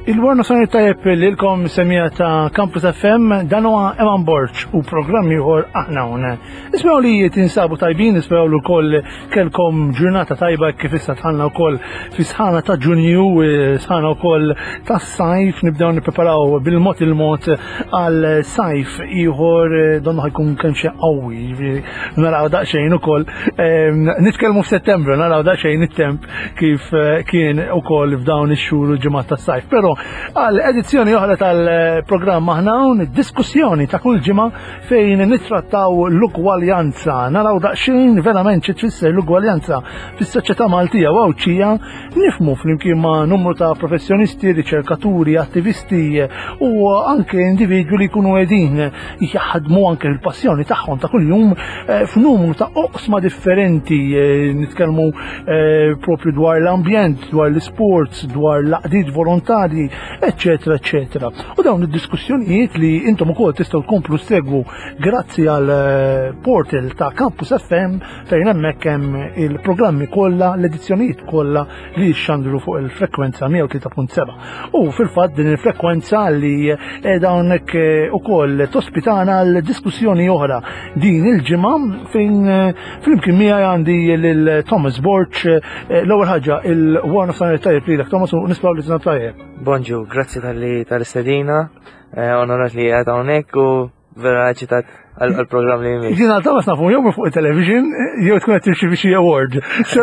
Il-warna sani tajep l-kom semija ta' Campus FM dan huwa Eman Borċ u programm ieħor aħna hawn. Ismew li tinsabu tajbin, ismew l ukoll kelkom ġurnata tajba kif issa tħallna wkoll fi sħana ta' Ġunju, sħana wkoll ta' sajf, nibdew nippreparaw bil-mod il-mod għal sajf ieħor donna ħajkun kemm xi qawwi, naraw daqsxejn ukoll nitkellmu f'Settembru, naraw daqsxejn it-temp kif kien ukoll f'dawn ix-xhur u ġimgħat tas-sajf. Però għal edizzjoni oħra tal-programm aħna hawn diskussjoni ta' kull ġimgħa fejn nittrattaw l-ugwaljanza, naraw daqsxejn verament xi tfisser l-ugwaljanza fis-soċjetà Maltija u għawċija, nifhmu flimkien ma' numru ta' professjonisti, riċerkaturi, attivisti u anke individwi li jkunu qegħdin jaħdmu anke l-passjoni tagħhom ta' kuljum f'numru ta' oqsma differenti, nitkellmu propju dwar l-ambjent, dwar l-isports, dwar l-qdiet volontari, eccetera, eccetera. U dawn id-diskussjonijiet li intom ukoll tistgħu tkomplu segwu grazzi għal portal ta' Campus FM fejn hemmhekk hemm il-programmi kollha, l-edizzjonijiet kollha li jxandru fuq il-frekwenza 103.7. U fil-fatt din il-frekwenza li qiegħda hawnhekk ukoll tospitana għal diskussjoni oħra din il-ġimgħa fejn flimkien miegħi għandi lil Thomas Borċ l-ewwel ħaġa il-warna sanitarja lilek Thomas u nisbaw li tajjeb. Bonġu, grazzi tal-istedina, onorat li għad hawnhekk u vera ċitat għal-programm li jmiss. Ġina Thomas nafu jew fuq il-television jew tkun qed tirċievi xi award.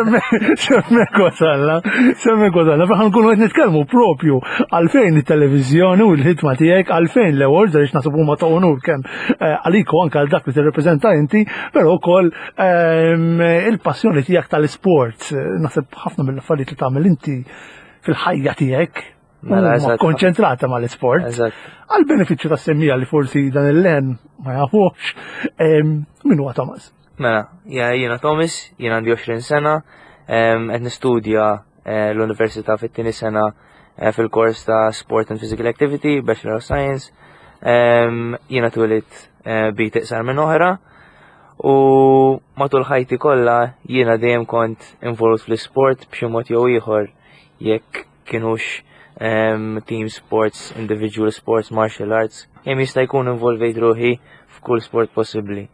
Semmek wasalla, faħan nkunu qed nitkellmu propju għalfejn it-televiżjoni u l-ħidma tiegħek għalfejn l-awards għaliex nasib huma ta' onur kemm għaliku anke għal dak li tirrepreżenta inti, però wkoll il-passjoni tiegħek tal-isports. Naħseb ħafna mill-affarijiet li tagħmel inti fil-ħajja tiegħek konċentrata mal-isport. Għal-benefiċċju tas-semmija li forsi dan il-len ma jafux, min huwa Thomas? Mela, jiena Thomas, jiena għandi 20 sena, qed nistudja l-Università fit-tieni sena fil-kors ta' Sport and Physical Activity, Bachelor of Science. Jiena twilit bit iqsar minn oħra u matul ħajti kollha jiena dejjem kont involut fl-isport b'xi mod jew ieħor, jekk kienux team sports, individual sports, martial arts, jem jista' jkun involvejt ruħi f'kull sport possibbli.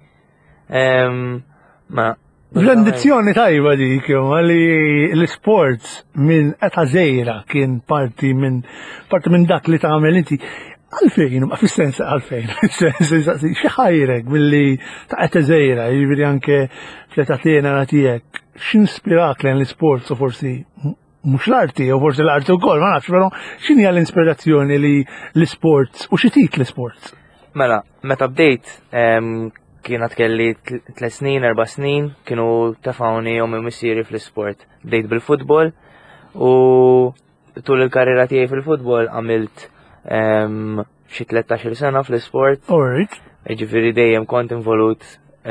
L-ambizzjoni tajba dik li l-sports minn eta żejra kien parti minn dak li tagħmel inti. Għalfejn, ma fis-sens għalfejn, xi ħajrek milli ta' eta żejra, jiġifieri anke fl-età tiegħek, x'inspirak lejn l-isports u forsi mux l-arti, u forse l-arti u kol, ma nafx, pero xini għall-inspirazzjoni li l-sports, u xitik l-sports? Mela, meta bdejt, kienat kelli 3 snin, 4 snin, kienu tafawni jom missieri fl-sport. Bdejt bil-futbol, u tul il-karriera tiegħi fil-futbol għamilt xi 13 sena fl-sport. Alright. Ġifieri dejjem kont involut,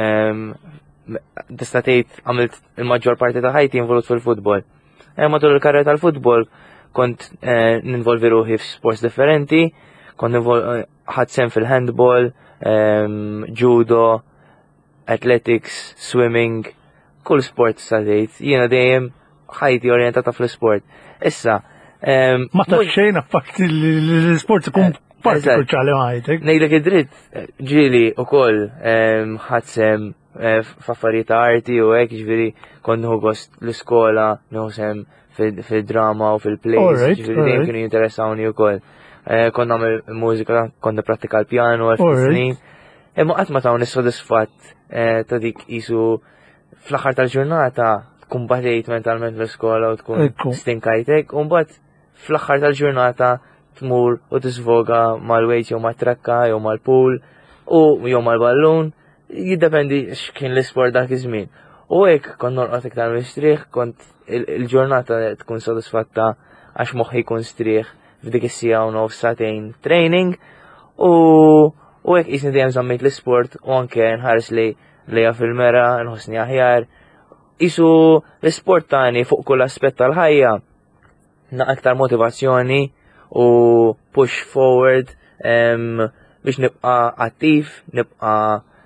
tista' tgħid għamilt il-maġġor parti ta' ħajti involut fil-futbol. Matul il-karriera tal-futbol kont ninvolvi ruħi f'sports differenti, kont ħadd sem fil-handball, judo, athletics, swimming, kull sport sadejt. Jiena dejjem ħajti orjentata fl-sport. Issa ma tafx xejn apparti l-sport ikun parti kruċjali ħajtek. Ngħidlek id-dritt ġieli wkoll ħadd sem f'affarijiet ta' arti u hekk, ġifieri kont nieħu gost l-iskola, nieħu sem fil-drama u fil-plays, ġifieri dejjem kienu jinteressawni wkoll. Kont nagħmel mużika, kont nipprattika l-pjano għal snin. Imma qatt ma tawni sodisfatt ta' dik qisu fl-aħħar tal-ġurnata tkun badejt mentalment l-iskola u tkun stinkajtek, u mbagħad fl-aħħar tal-ġurnata tmur u tisvoga mal-wejt jew mat-trakka jew mal-pool u jew mal-ballun. Jiddependi x'kien l-isport dak iż-żmien. U hekk kont norqod iktar mistrieħ, kont il-ġurnata tkun sodisfatta għax moħħi jkun strieħ f'dik is-sija u nofs satejn training u hekk qisni dejjem żammejt l-isport u anke nħares lejha fil-mera, nħossni aħjar. Isu l-isport tagħni fuq kull aspett tal-ħajja na aktar motivazzjoni u push forward biex nibqa' attiv, nibqa'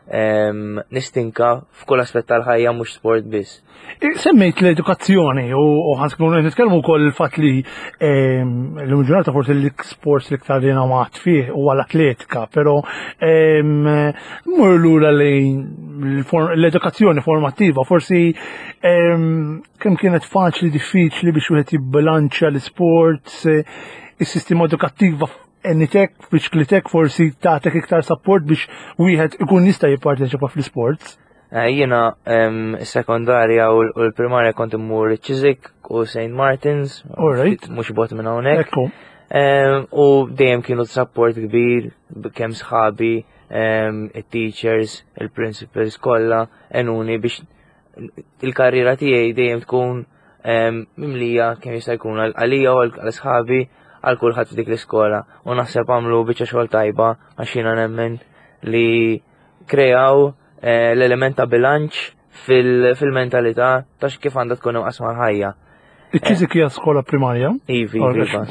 nistinka f'kull aspett tal-ħajja mhux sport biss. Semmejt l-edukazzjoni u ħankun nitkellmu wkoll il-fatt li l-ġurnata forsi l-sports li ktar jena maħt fih u għal-atletika, pero mur lura lejn l-edukazzjoni formattiva, forsi kemm kienet faċli diffiċli biex wieħed jibbilanċja l-sports, is-sistema edukattiva Enitek biex klitek forsi tagħtek iktar support biex wieħed ikun jista' jipparteċipa fl-sports. Jiena s-sekondarja u l-primarja kont immur Chiswick u St. Martin's, mhux bot minn hawnhekk. U dejjem kienu support kbir kemm sħabi, it-teachers, il-principals kollha enuni biex il-karriera tiegħi dejjem tkun mimlija kemm jista' jkun għalija u għal-sħabi għal kulħadd f'dik l-iskola u naħseb għamlu biċċa xogħol tajba għax jiena nemmen li kreaw l-element ta' bilanċ fil-mentalità ta' kif għandha tkun qasma ħajja. Iċ-Chiswick hija skola primarja? Iva.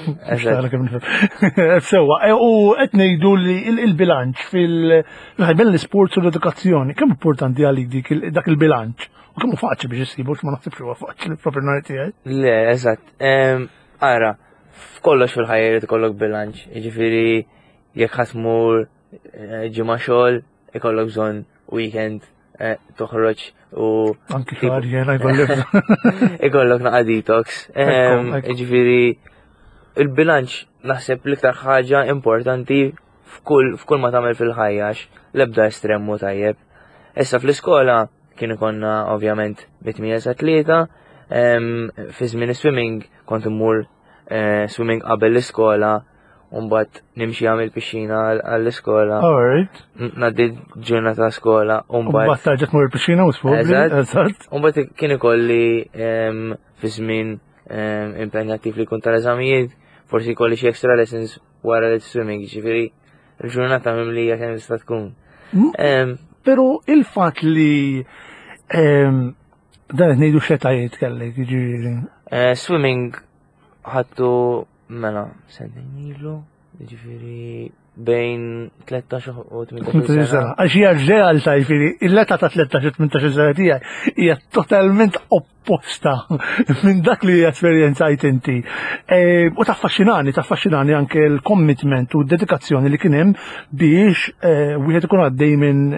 Sewwa, u qed ngħidu li il-bilanċ fil-ħajbel l-isports u l-edukazzjoni, kemm importanti għalik dak il-bilanċ? U kemm hu faċli biex issibu ma naħsibx huwa faċli propri nhar tiegħek? Le, eżatt. Ara, f'kollox fil-ħajja jrid ikollok bilanċ, jiġifieri jekk ħasmur ġimgħa xogħol ikollok bżonn weekend toħroġ u anki xahar jena jkollok ikollok naqa' detox. Jiġifieri il-bilanċ naħseb l-iktar ħaġa importanti f'kull ma tagħmel fil-ħajja l-ebda estremmu tajjeb. Issa fl-iskola kien ikonna ovvjament mit-8 sa 3, fi żmien swimming kont immur swimming qabel l-iskola, mbagħad nimxi għamil pixxina għall-iskola. Ngħaddi ġurnata skola, mbagħad tarġa' tmur il-pixxina u sfogli. Eżatt. Mbagħad kien ikolli fi żmien impenjattiv li jkun tal-eżamijiet, forsi jkolli xi extra lessons wara l-swimming, ġifieri l-ġurnata mimlija kemm tista' tkun. Però il-fatt li dan qed ngħidu xetajiet kellek, jiġifieri. Swimming ħattu mela sentejn ilu, jiġifieri bejn 13 u 18 sena. Għax hija realtà jiġifieri il-leta ta' 13-18 sena tiegħi hija totalment opposta minn dak li esperjenzajt inti. U taffaxxinani anke l-commitment u d-dedikazzjoni li kien hemm biex wieħed ikun għaddej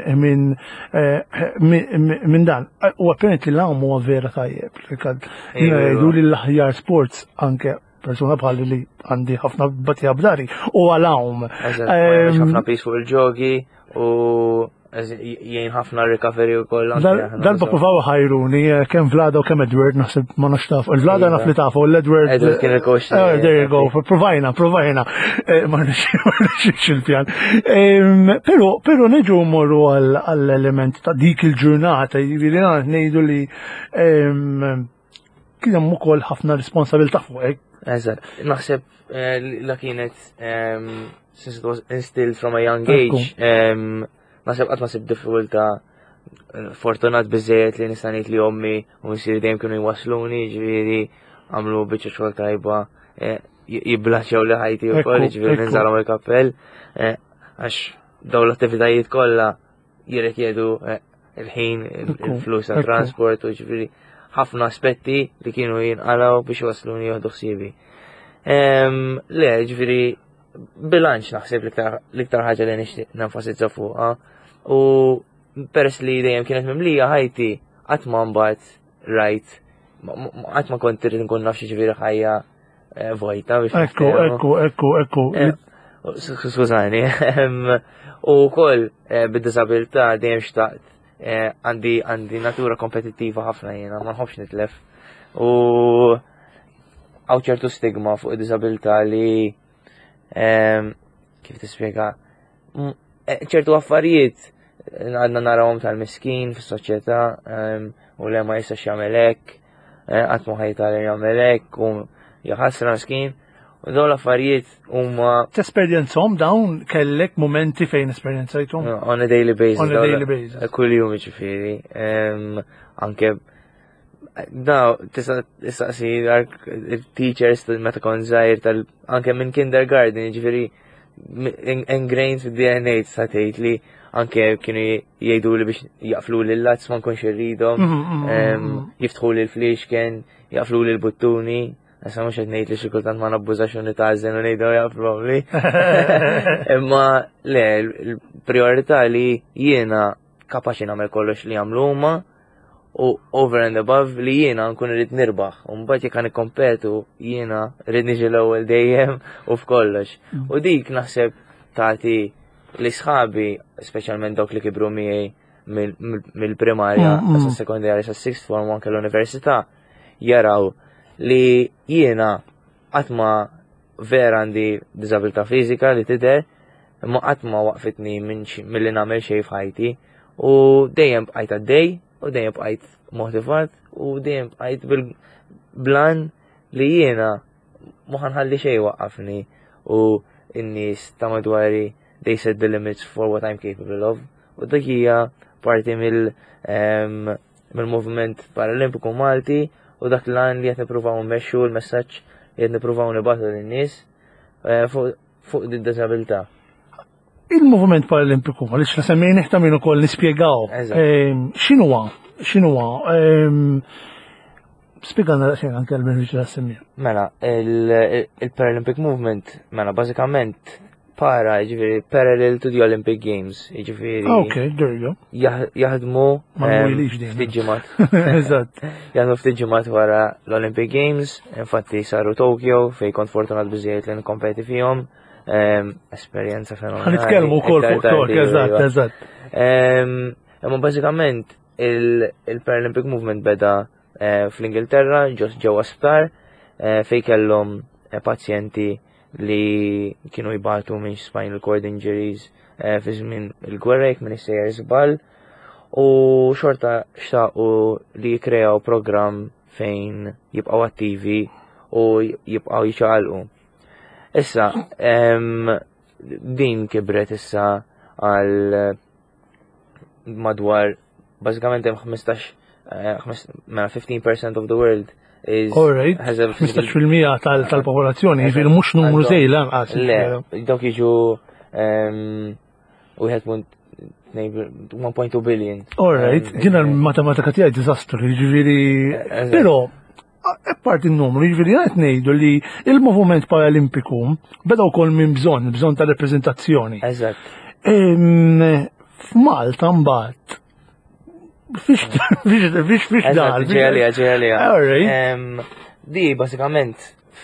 minn dan. U apparently l-għam huwa vera tajjeb. Jgħidu li l-aħjar sports anke persuna bħalli li għandi ħafna batija b'dari u għalawm. ħafna pis fuq il-ġogi u jien ħafna recovery u koll. Dan provaw ħajruni, kem Vlada u kem Edward naħseb ma naxtaf. Il-Vlada naf li tafu, l-Edward. Edward kien il-coach. There you go, provajna. Ma nxiex il-pjan. Pero neġu morru għall-element ta' dik il-ġurnata, nejdu li kien hemm ukoll ħafna responsabilta fuqek. Eżatt, naħseb la kienet since it was instilled from a young age, naħseb qatt ma sib diffikultà fortunat biżejjed li nista' ngħid li ommi u nsieri dejjem kienu jwassluni, ġifieri għamlu biċċa xogħol tajba, jibbilanċjaw li ħajti wkoll, ġifieri ninżalhom il-kappell għax dawn l-attivitajiet kollha jirrikjedu il-ħin, il-flus tat transport u ġifieri ħafna aspetti li kienu jinqalaw biex wasluni joħdu ħsiebi. Le, ġifieri bilanċ naħseb l-iktar ħaġa li nixtieq nenfasizza fuqha. U peress li dejjem kienet mimlija ħajti qatt ma mbagħad rajt, qatt ma kont irid nkun naf xi ġifieri ħajja vojta biex. Ekku. Skużani. U wkoll bid-diżabilità dejjem xtaqt għandi natura kompetittiva ħafna jiena, ma nħobbx nitlef. U għaw ċertu stigma fuq id-disabilità li kif tispjega ċertu affarijiet għadna narawhom tal-miskin fis-soċjetà u le ma jistax jagħmel hekk, qatt ma ħajtgħallem jagħmel hekk u jaħassra miskin. U dawn l-affarijiet huma tesperjenzhom dawn kellek momenti fejn esperjenzajthom? On a daily basis. On a daily basis. Kull jum ġifieri. Anke daw tista' tistaqsi il-teachers meta kont żgħir anke minn kindergarten, ġifieri ingrained fid-DNA sa tgħid li anke kienu jgħidu li biex jaqflu li l-lazz ma nkunx irridhom, jiftħu li l-fliexken, jaqflu li l-buttuni. Issa mhux qed ngħid li xi kultant ma nabbużax u nitgħażen u ngħidu jaqfluhom li. Imma le, l-prijorità li jiena kapaċi nagħmel kollox li jagħmlu huma u over and above li jiena nkun irid nirbaħ. U mbagħad jekk nikkompetu jiena rrid niġi l-ewwel dejjem u f'kollox. U dik naħseb tagħti li sħabi, speċjalment dawk li kibru miegħi mill-primarja sa sekondarja sa sixth form u anke l-università jaraw li jiena għatma vera għandi disabilità fizika li tidher imma għatma waqfitni mill-li nagħmel xejn f'ħajti u dejjem bqajt għaddej u dejjem bqajt motivat u dejjem bqajt bil-blan li jiena ma ħanħalli xejn waqqafni u n-nies ta' madwari they set the limits for what I'm capable of. U dik hija parti mill-movement Paralimpiku Malti u dak l-għan li qed nippruvaw nmexxu l-messaġġ li qed nippruvaw nibgħatu lin-nies fuq id-disabilità. Il-movement Paralimpiku għaliex la semmejn neħta minn ukoll nispjegaw. X'inhuwa? Spiegħana xejn anke l-benefiċċju ta' semmija. Mela, il-Paralympic Movement, mela bażikament parallel to the Olympic Games, Okay, there you go. Jaħdmu ftit ġimgħat. Eżatt. Jaħdmu ftit ġimgħat wara l-Olympic Games, infatti saru Tokyo fejn kont fortunat biżejjed li nkompeti fihom. Esperjenza fenomenali. Nitkellmu wkoll fuq Tokyo, eżatt. Imma bażikament il-Paralympic Movement beda fl-Ingilterra ġewwa sptar fejn kellhom pazjenti li kienu jibatu minn spinal cord injuries fi żmien il-gwerra jekk minn issejjer żball u xorta xtaqu li jikreaw programm fejn jibqgħu attivi u jibqgħu jiċċaqalqu. Issa din kibret issa għal madwar bażikament hemm 15% of the world Alright, 15% tal-popolazzjoni, jifir mux numru zej lanqas. Le, dawk jiġu 1.2 billion. Alright, ġina l-matematika tiegħi diżastru, jiġifieri. Però, apparti n-numru, jiġifieri qed ngħidu li il-moviment Paralimpiku beda wkoll minn bżonn ta' reprezentazzjoni. Eżatt. F'Malta mbagħad Fix dal. Ġejalija. Di basikament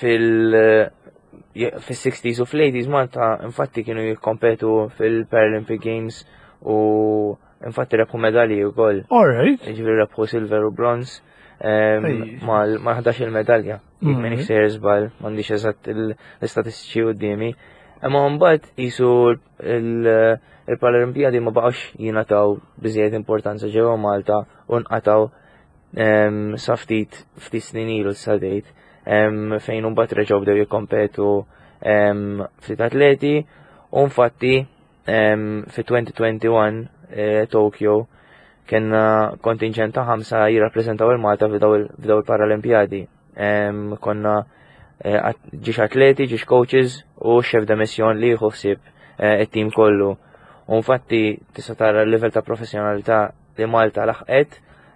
fil-60s u fil-80s Malta infatti kienu jikkompetu fil-Paralympic Games u infatti rebħu medalji u koll. Ġivri rebħu silver u bronze ma 11 il-medalja. Jek minix sejr zbal, mandiċ eżatt l-istatistiċi u d-dimi. Imma mbagħad jisu il-Paralimpiadi ma baqgħux jingħataw biżejjed importanza ġewwa Malta u nqataw sa ftit snin ilu s-sadejt fejn mbagħad reġgħu bdew jikkompetu ftit atleti u infatti fi-2021 Tokyo kellna kontinġent ta' 5 jirrappreżentaw il-Malta f'daw il-Paralimpiadi. Konna ġiex atleti, ġiex coaches u xef de missjon li jieħu ħsieb it-tim kollu. U infatti tista' tara l-livell ta' professjonalità li Malta laħqet.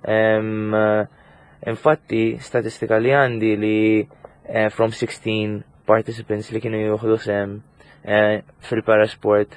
Infatti statistika li għandi li from 16 participants li kienu jieħdu sem fil-parasport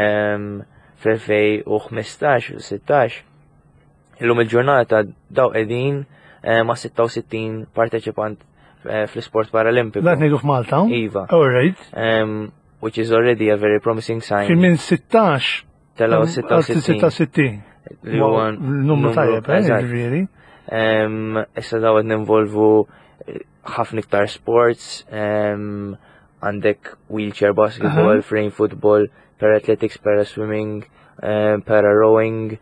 fl-2015 u 16 illum il-ġurnata daw qegħdin ma' 66 parteċipant fl-sport paralimpiku. That ngħidu f'Malta? Iva. Alright. Which is already a very promising sign. Fi minn 16 telaw 66. Li huwa numru tajjeb, ġifieri. Issa daw qed ninvolvu ħafna iktar sports, għandek wheelchair basketball, frame football, para athletics, para swimming, para rowing,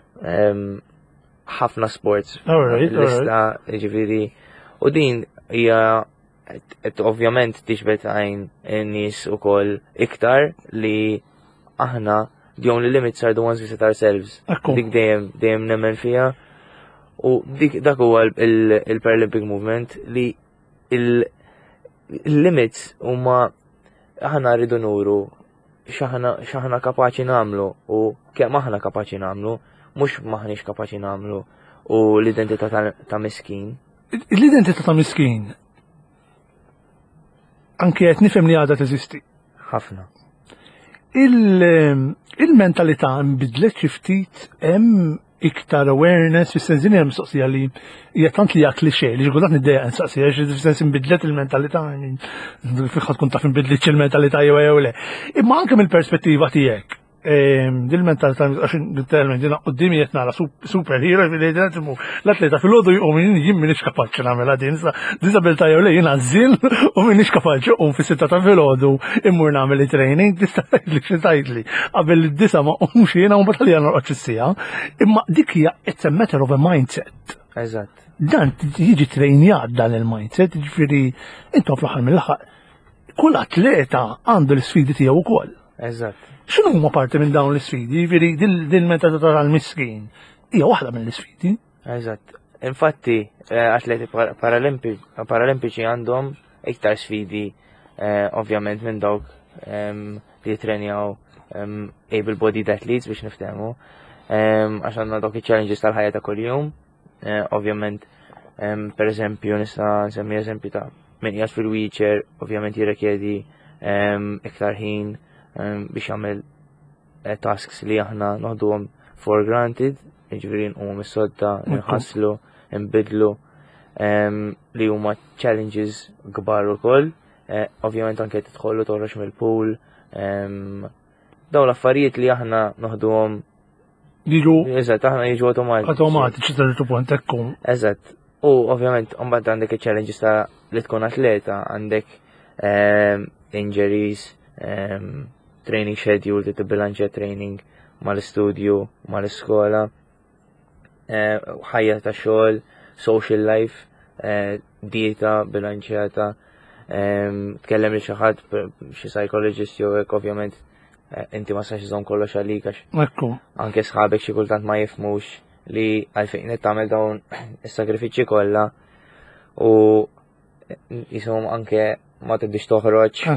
ħafna sports. Lista ġifieri. U din hija ovvjament tiġbed għajn n-nies ukoll iktar li aħna the only limits are the ones we set ourselves. Dik dejjem nemmen fiha. U dak huwa il-Paralympic Movement li il-limits huma aħna rridu nuru xaħna kapaċi namlu u kemm aħna kapaċi namlu, mhux maħniex kapaċi namlu u l-identità ta' miskin. L-identità ta' miskin anke qed nifhem li għadha teżisti. Ħafna. Il-mentalità nbidlet xi ftit hemm iktar awareness fis-sens hemm mistoqsija li hija tant li hija klixé li xkultant niddejjaq nistaqsija fis-sens inbidlet il-mentalità fiħad tkun taf inbidlitx il-mentalità jew le. Imma anke mill-perspettiva tiegħek. Dil-mentalità għax literalment jiena qudiemi qed nara superhero l-atleta fil-ħodu jqum jien m'iniex kapaċi nagħmilha din disabilità jew le jiena żien u m'iniex kapaċi qum fis-sitta ta' filgħodu immur nagħmel training tista' tgħidli xi tgħidli qabel id-disa ma qumx jiena u mbagħad norqod issija. Imma dik hija it's a matter of a mindset. Eżatt. Dan jiġi trejnjat dan il-mindset, jiġifieri intom fl-aħħar mill-aħħar kull atleta għandu l-sfidi tiegħu wkoll. Eżatt. X'inhu huma parti minn dawn l-isfidi? Jiġifieri dil-mentalità tal-miskin hija waħda mill-isfidi. Eżatt. Infatti atleti paralimpiċi għandhom iktar sfidi ovvjament minn dawk li jitrenjaw able-bodied athletes biex niftehmu. Għax għandna dawk iċ-challenges tal-ħajja ta' kuljum. Ovvjament per eżempju nista' nsemmi eżempju ta' min qiegħed fil-wheelchair ovvjament jirrikjedi iktar ħin biex jagħmel tasks li aħna noħduhom for granted, jiġifieri nqumu mis-sodda, nħasslu, nbidlu li huma challenges kbar ukoll. Ovvjament anke tidħollu toħroġ mill-pool. Dawn l-affarijiet li aħna noħduhom jiġu eżatt aħna jiġu automatiċi tal punt ekkum. Eżatt. U ovvjament mbagħad għandek iċ-challenges ta' li tkun atleta, għandek injuries, training schedule li tibbilanċja training mal-istudju, mal-iskola, ħajja ta' xogħol, social life, dieta bilanċjata, tkellem li xi ħadd xi psychologist jew hekk ovvjament inti ma sax iżomm kollox għalik għax anke sħabek xi kultant ma jifhmux li għalfejn qed tagħmel dawn is-sagrifiċċji kollha u jisom anke ma tibdix toħroġ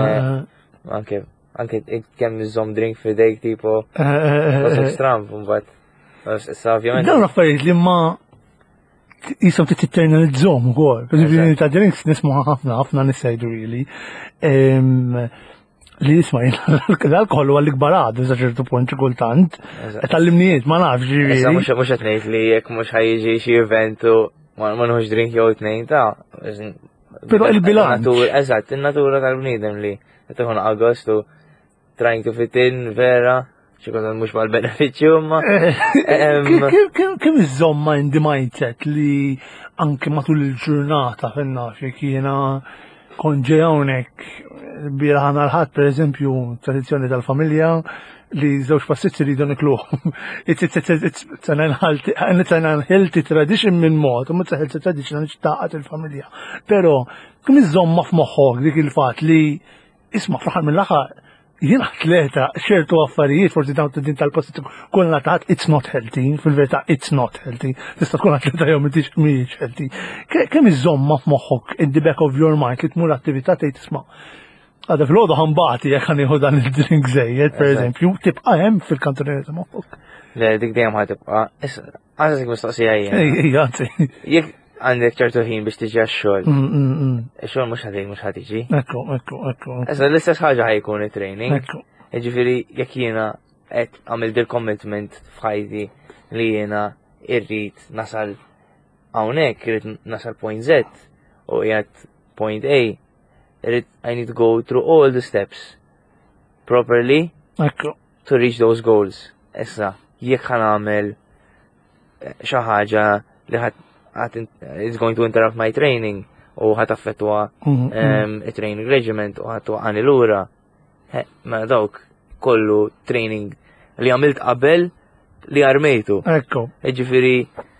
anke kemm iżomm drink f'idejk tipo stram mbagħad. Issa ovvjament. Dawn affarijiet li ma jisom titinternalizzhom ukoll. Pereżempju ta' drinks nisma' ħafna nisajdu really. Li jisma' l-alkohol huwa l-ikbar għadu sa ċertu punt kultant. Tallimnijiet ma nafx ġifieri. Issa mhux qed ngħid li jekk mhux ħajjiġi xi eventu ma nħux drink jew tnejn ta' però il-bilanċ. Eżatt, in-natura tal-bniedem li qed ikun Agostu trying to fit in vera xi kont mhux mal-benefiċċju imma. Kemm iżomma indi mindset li anke matul il-ġurnata fin-naf jekk jiena kont ġej hawnhekk bieraħ ħadd pereżempju tradizzjoni tal-familja li żewġ pastiċċi rridu nikluhom. It's an unhealthy tradition minn mod, u mhux healthy tradition għaliex taqgħet il-familja. Però kemm iżomma f'moħħok dik il-fatt li isma' fl-aħħar mill-aħħar jien atleta ċertu affarijiet forsi dawn din tal-post kollha taħt it's not healthy, fil-verità it's not healthy. Tista' tkun atleta jew mhijiex healthy. Kemm iżomma f'moħħok in the back of your mind li tmur attività tgħid isma' għadha fil-għodu ħambati jekk ħanieħu dan il-drink żejjed, pereżempju, tibqa' hemm fil-kantonerieta moħħok. Le dik dejjem ħatibqa'. Għażek mistoqsija hija. Jekk għandek ċertu ħin biex tiġi għax-xogħol. Ix-xogħol mhux ħatiġi. Ekku. Issa l-istess ħaġa ħajkun it-training. Jiġifieri jekk jiena qed għamil dil commitment f'ħajti li jiena irrid nasal hawnhekk, irrid nasal point Z u qiegħed point A. I need to go through all the steps properly to reach those goals. Issa, jekk ħan għamel xi ħaġa li it's going to interrupt my training u ħat affettwa training regiment u ħat waqani lura. Ma dawk kollu training li għamilt qabel li armejtu. Ġifieri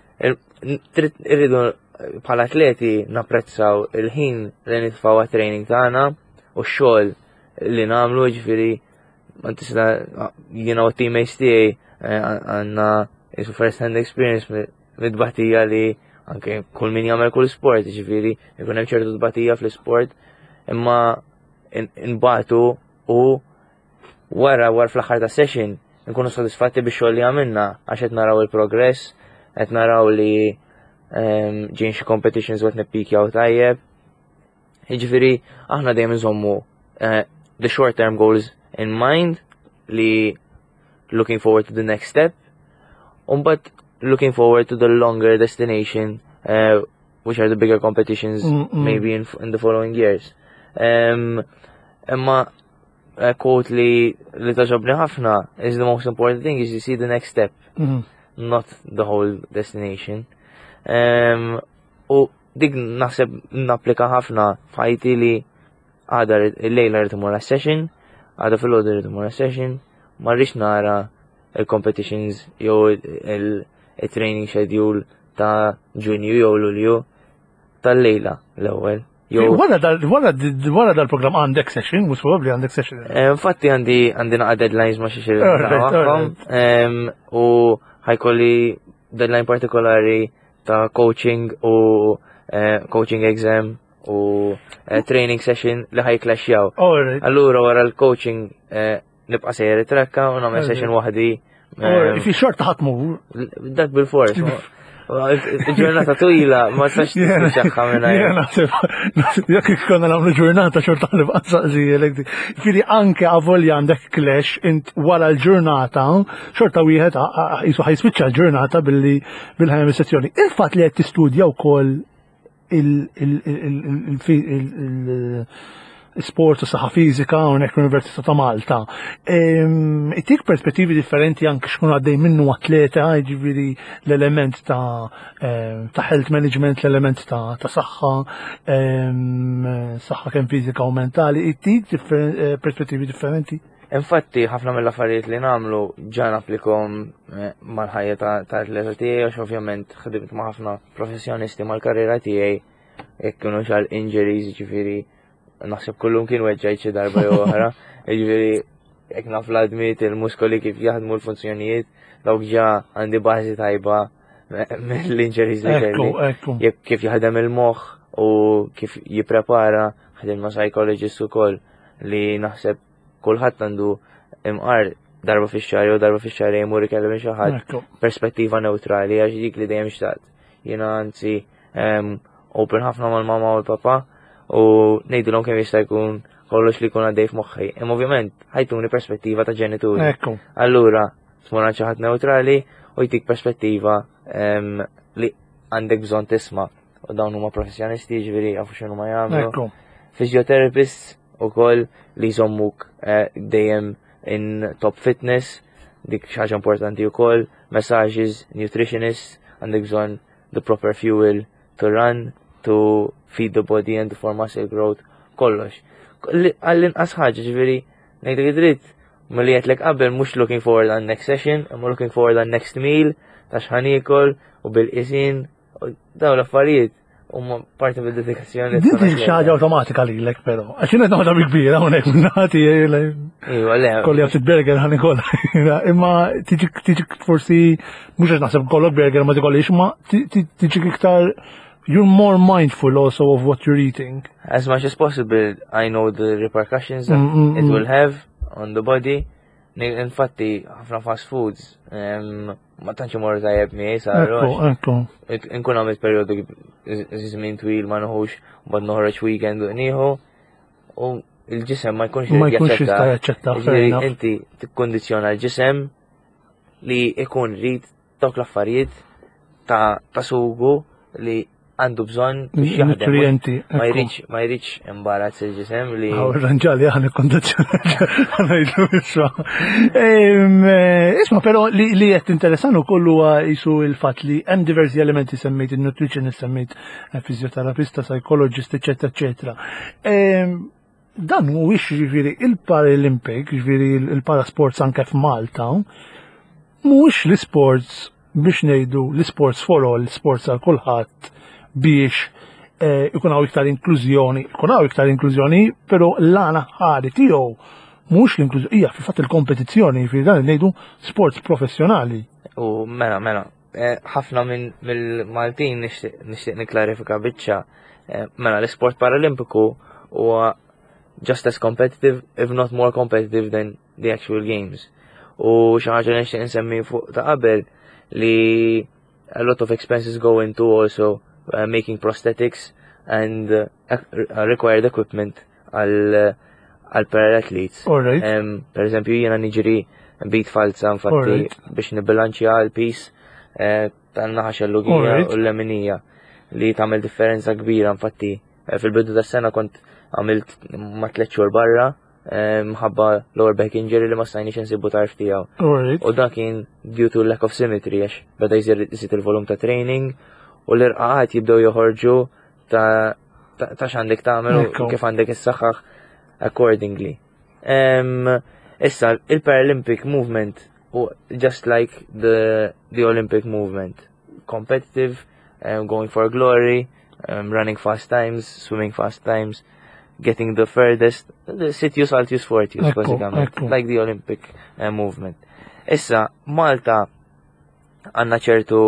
irridu bħala atleti napprezzaw il-ħin li nitfaw għat-training tagħna u x-xogħol li nagħmlu ġifieri ma tista' jiena u teammates tiegħi għandna first hand experience mid-tbatija li anke kull min jagħmel kull sport ġifieri jkun hemm ċertu tbatija fl-isport imma nbagħtu u wara fl-aħħar ta' session nkunu sodisfatti bix-xogħol li għamilna għax qed naraw il-progress, qed naraw li ġejn xi competitions wet nippikjaw tajjeb. Jiġifieri aħna dejjem inżommu the short term goals in mind li looking forward to the next step, but looking forward to the longer destination, which are the bigger competitions maybe in the following years. Imma quote li taġobni ħafna is the most important thing is you see the next step, not the whole destination. U dik naħseb napplika ħafna fajti li għada il-lejla rrit imur session, għada fil-ħodu rrit imur session, ma rridx nara il-competitions jew il-training schedule ta' Ġunju jew Lulju tal-lejla l-ewwel. Wara dal-program għandek session, mhux probabbli għandek session. Infatti għandi naqa' deadlines ma' xi magħhom u ħajkolli deadline partikolari ta' coaching u coaching exam u training session li ħajklashjaw. Allura wara l-coaching nibqa' sejjer trekka u nagħmel session waħdi. Fi xorta ħatmu. Dak bil-fors. Ġurnata twila ma tistax tixaħħa minn jekk konna nagħmlu ġurnata xorta nibqa' saqsijek. Jiġifieri anke avolja għandek clash int wara l-ġurnata xorta wieħed qisu ħajspiċċa l-ġurnata bil-ħajja mis-sezzjoni. Il-fatt li qed tistudja wkoll il-sport u saħħa fiżika hawnhekk l-Università ta' Malta. Itik perspettivi differenti anke x'kun għaddej minnu atleta, jiġifieri l-element ta' health management, l-element ta' saħħa, saħħa kemm fiżika u mentali, itik perspettivi differenti? Infatti ħafna mill-affarijiet li nagħmlu ġan applikom mal-ħajja ta' atleta tiegħi għax ovvjament ħdimt ma' ħafna professjonisti mal-karriera tiegħi jekk kienu xal injuries ġifieri naħseb kullum kien weġġajt xi darba jew oħra, jiġifieri jekk naf l-admiet il-muskoli kif jaħdmu l-funzjonijiet dawk ġa għandi bażi tajba mill-injuries li kelli. Kif jaħdem il-moħħ u kif jipprepara ħadem ma' psychologist ukoll li naħseb kulħadd għandu imqar darba fix-xahar jew darba fix-xahar jmur ikellem xi ħadd perspettiva neutrali għax dik li dejjem xtaqt. Jiena anzi open ħafna mal-mama u l-papa u ngħidulhom kemm jista' jkun kollox li jkun għaddej f'moħħi. Imma ovvjament ħajtuni perspettiva ta' ġenituri. Allura tmur għand xi ħadd neutrali u jtik perspettiva li għandek bżonn tisma' u dawn huma professjonisti jiġifieri jafu x'inhu ma jagħmlu. Physiotherapists ukoll li jżommuk dejjem in top fitness, dik xi ħaġa importanti wkoll, massages, nutritionists, għandek bżonn the proper fuel to run, to feed the body and for muscle growth, kollox. Għall-inqas ħaġa ġifieri ngħidlek id-dritt milli qedlek qabel mhux looking forward għal next session, imma looking forward għal next meal, ta' x'ħaniekel u bil-qisin, dawn l-affarijiet huma parti mid-dedikazzjoni. Din xi ħaġa awtomatika lilek però. Għax inhet noħda kbira hawnhekk nagħti kolli għaftit burger ħan ikollha. Imma tiġi forsi mhux qed naħseb kollok burger ma tikollix, ma tiġi iktar you're more mindful also of what you're eating. As much as possible, I know the repercussions that it will have on the body. Infatti, ħafna fast foods, ma tantx imorru tajjeb miegħi saru. Inkun għamilt perjodu żmien twil ma nħux, bad noħroġ weekend u nieħu u l-ġisem ma jkunx jaċċetta. Inti tikkundizzjona l-ġisem li ikun rid dawk l-affarijiet ta' sugu li għandu bżonn biex jaħdem. Ma jridx imbarazz il-ġisem li. Ranġali għan il-kondizzjoni Isma, pero li qed interessan ukoll huwa jisu il-fatt li hemm diversi elementi semmejt il-nutritionist, semmejt fizjoterapista, psychologist, eċetera, eċetera. Dan mhuwiex ġifieri il-Paralympic, ġifieri il-parasports anke f'Malta, mhuwiex l-isports biex ngħidu l-isports for all, l-sports għal kulħadd biex ikun hawn iktar inklużjoni, però l-għana ħari tiegħu mhux l-inklużjoni, hija fil-fatt il-kompetizzjoni, fi dan ngħidu sports professjonali. U mela, ħafna mill-Maltin nixtieq niklarifika biċċa, mela l-isport paralimpiku huwa just as competitive, if not more competitive than the actual games. U xi ħaġa li nixtieq insemmi fuq ta' qabel li a lot of expenses go into also making prosthetics and required equipment għal para-athletes. Per eżempju, jiena niġri bit falza infatti biex nibilanċja l-pis tan-naħa xellugija u l-leminija li tagħmel differenza kbira infatti. Fil-bidu tas-sena kont għamilt ma 3 xhur barra mħabba lower back injury li ma stajniex insibu tarf tiegħu. U dan kien due to lack of symmetry għax beda jżid il-volum ta' training u l-irqaqat jibdew joħorġu ta' x'għandek tagħmel u kif għandek issaħħaħ accordingly. Issa il-Paralympic movement just like the Olympic movement, competitive, going for glory, running fast times, swimming fast times, getting the furthest, the Sitius Altius Fortius, like the Olympic movement. Issa, Malta għanna ċertu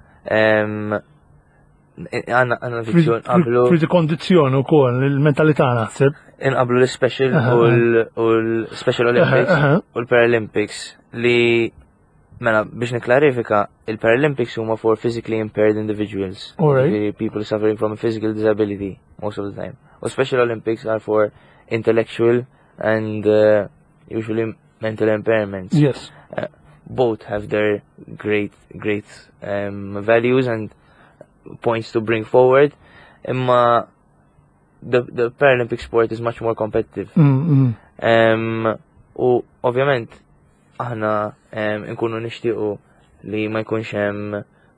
għanna fiksjon qablu. Frizi kondizjoni u kol, il-mentalità naħseb. Inqablu l-Special u l-Special Olympics u l-Paralympics li mela biex niklarifika, il-Paralympics huma for physically impaired individuals. People suffering from a physical disability most of the time. Or Special Olympics are for intellectual and usually mental impairments. Yes. Both have their great values and points to bring forward. Imma the Paralympic sport is much more competitive. U ovvjament aħna nkunu nixtiequ li ma jkunx hemm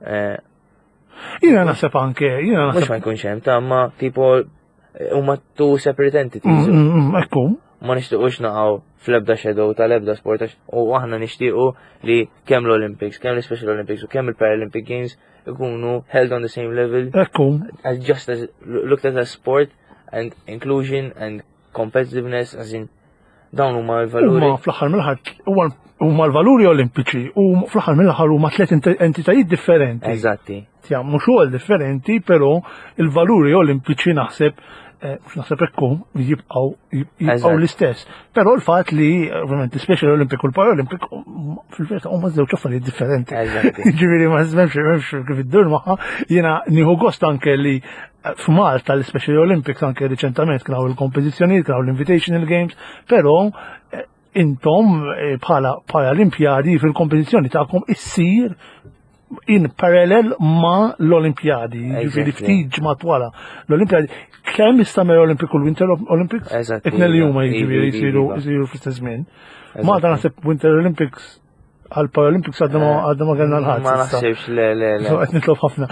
jiena naħseb anke, mhux ma jkunx hemm ta' ma tipo huma two separate entities. Ekku. Ma nixtiequx naqgħu fl-ebda shadow tal-ebda sport u aħna nixtiequ li kemm l-Olympics, kemm l-Special Olympics u kemm il-Paralympic Games ikunu held on the same level. Ekku. Just as looked at as sport and inclusion and competitiveness as in dawn huma l-valuri. Huma fl-aħħar mill-aħħar huma l-valuri olimpiċi u fl-aħħar mill-aħħar huma 3 entitajiet differenti. Eżatti. Mhux xogħol differenti, però il-valuri olimpiċi naħseb ekku jibqgħu l-istess. Però l-fatt li ovvjament il-Special Olympic u l-Paralympic fil-verità huma żewġ affarijiet differenti. Ġifieri ma m'hemmx kif iddur magħha, jiena nieħu gost anke li f'Malta l-Special Olympics anke riċentament kienu il-kompetizzjonijiet, kienu l-Invitational Games, però intom bħala Olimpjadi fil-kompetizzjoni tagħkom issir in parallel ma l-Olimpjadi, ġifieri ftit ġimgħat wara l-Olimpjadi. Kemm jistamel Olympic u l-Winter Olympics? Itnel juma jiġifieri jsiru fl-istess żmien. Malta naħseb Winter Olympics għal Paralympics għadna ma kellna l-ħadd. Ma naħsibx le. Qed nitlob ħafna.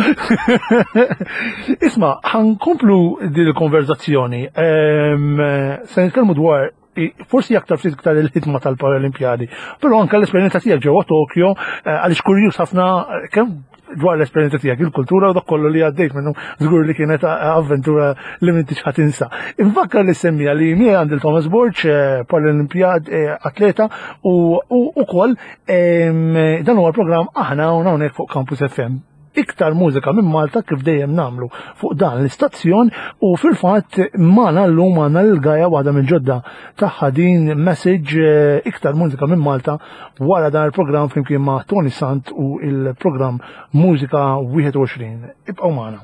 Isma' ħankomplu din il-konverzazzjoni. Se nitkellmu dwar forsi aktar ftit iktar il-ħidma tal-Paralimpjadi, però anke l-esperjenza tiegħek ġewwa Tokyo għaliex kurjuż ħafna kemm dwar l-esperjenza tiegħek il-kultura u dak kollu li għaddejt minnu żgur li kienet avventura li m'intix ħadd tinsa. Infakkar li semmija li mie għand il-Thomas Borch Paralimpjad atleta u wkoll dan huwa l-programm aħna hawnhekk fuq Campus FM. Iktar mużika minn Malta kif dejjem namlu fuq dan l-istazzjon u fil-fatt magħna llum għandna l-Gaja waħda mill-ġodda tagħha din message iktar mużika minn Malta wara dan il-programm flimkien ma' Tony Sant u il-programm Mużika 21. Ibqgħu magħna.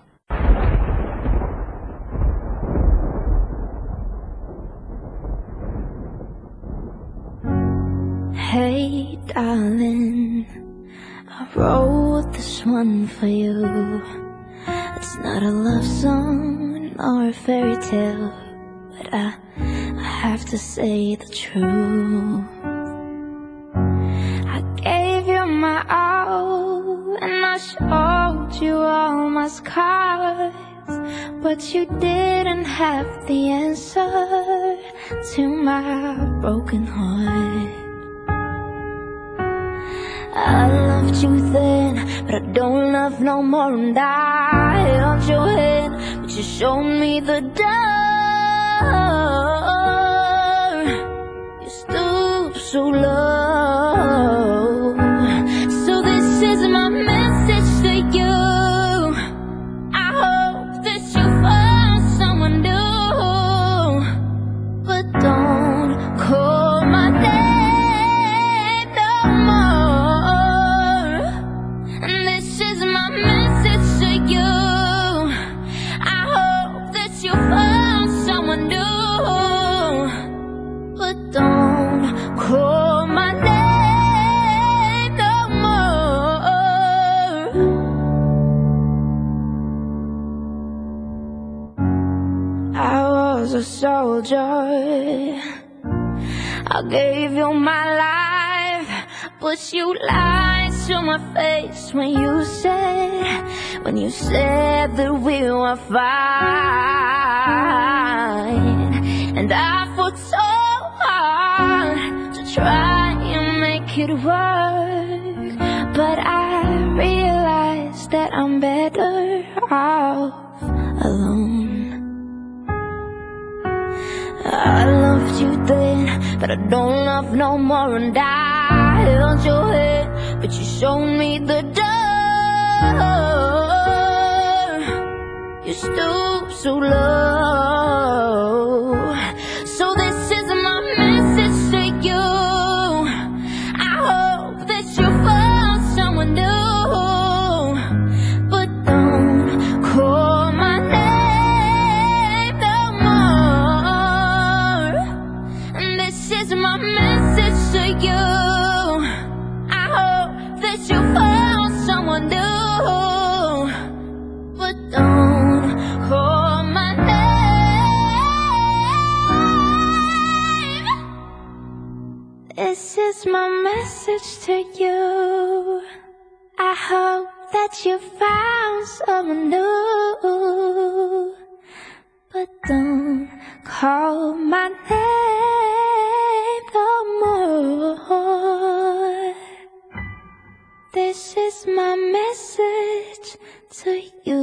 Hey darling, I wrote this one for you. It's not a love song or a fairy tale, but I have to say the truth. I gave you my all and I showed you all my scars, but you didn't have the answer to my broken heart. I loved you then, but I don't love no more, and I held your hand, but you showed me the door. You stooped so low, so this is my message to you. I hope that you find someone new, but soldier. I gave you my life, but you lied to my face when you said that we were fine. And I fought so hard to try and make it work, but I realized that I'm better off alone. I loved you then, but I don't love no more. And I held your head, but you showed me the door. You stooped so low. So this is my message to you. I hope that you found someone new, but don't call my name no more. And this is my message to you. I hope that you found someone new, but don't call my name. This is my message to you. I hope that you found someone new, but don't call my name no more. This is my message to you.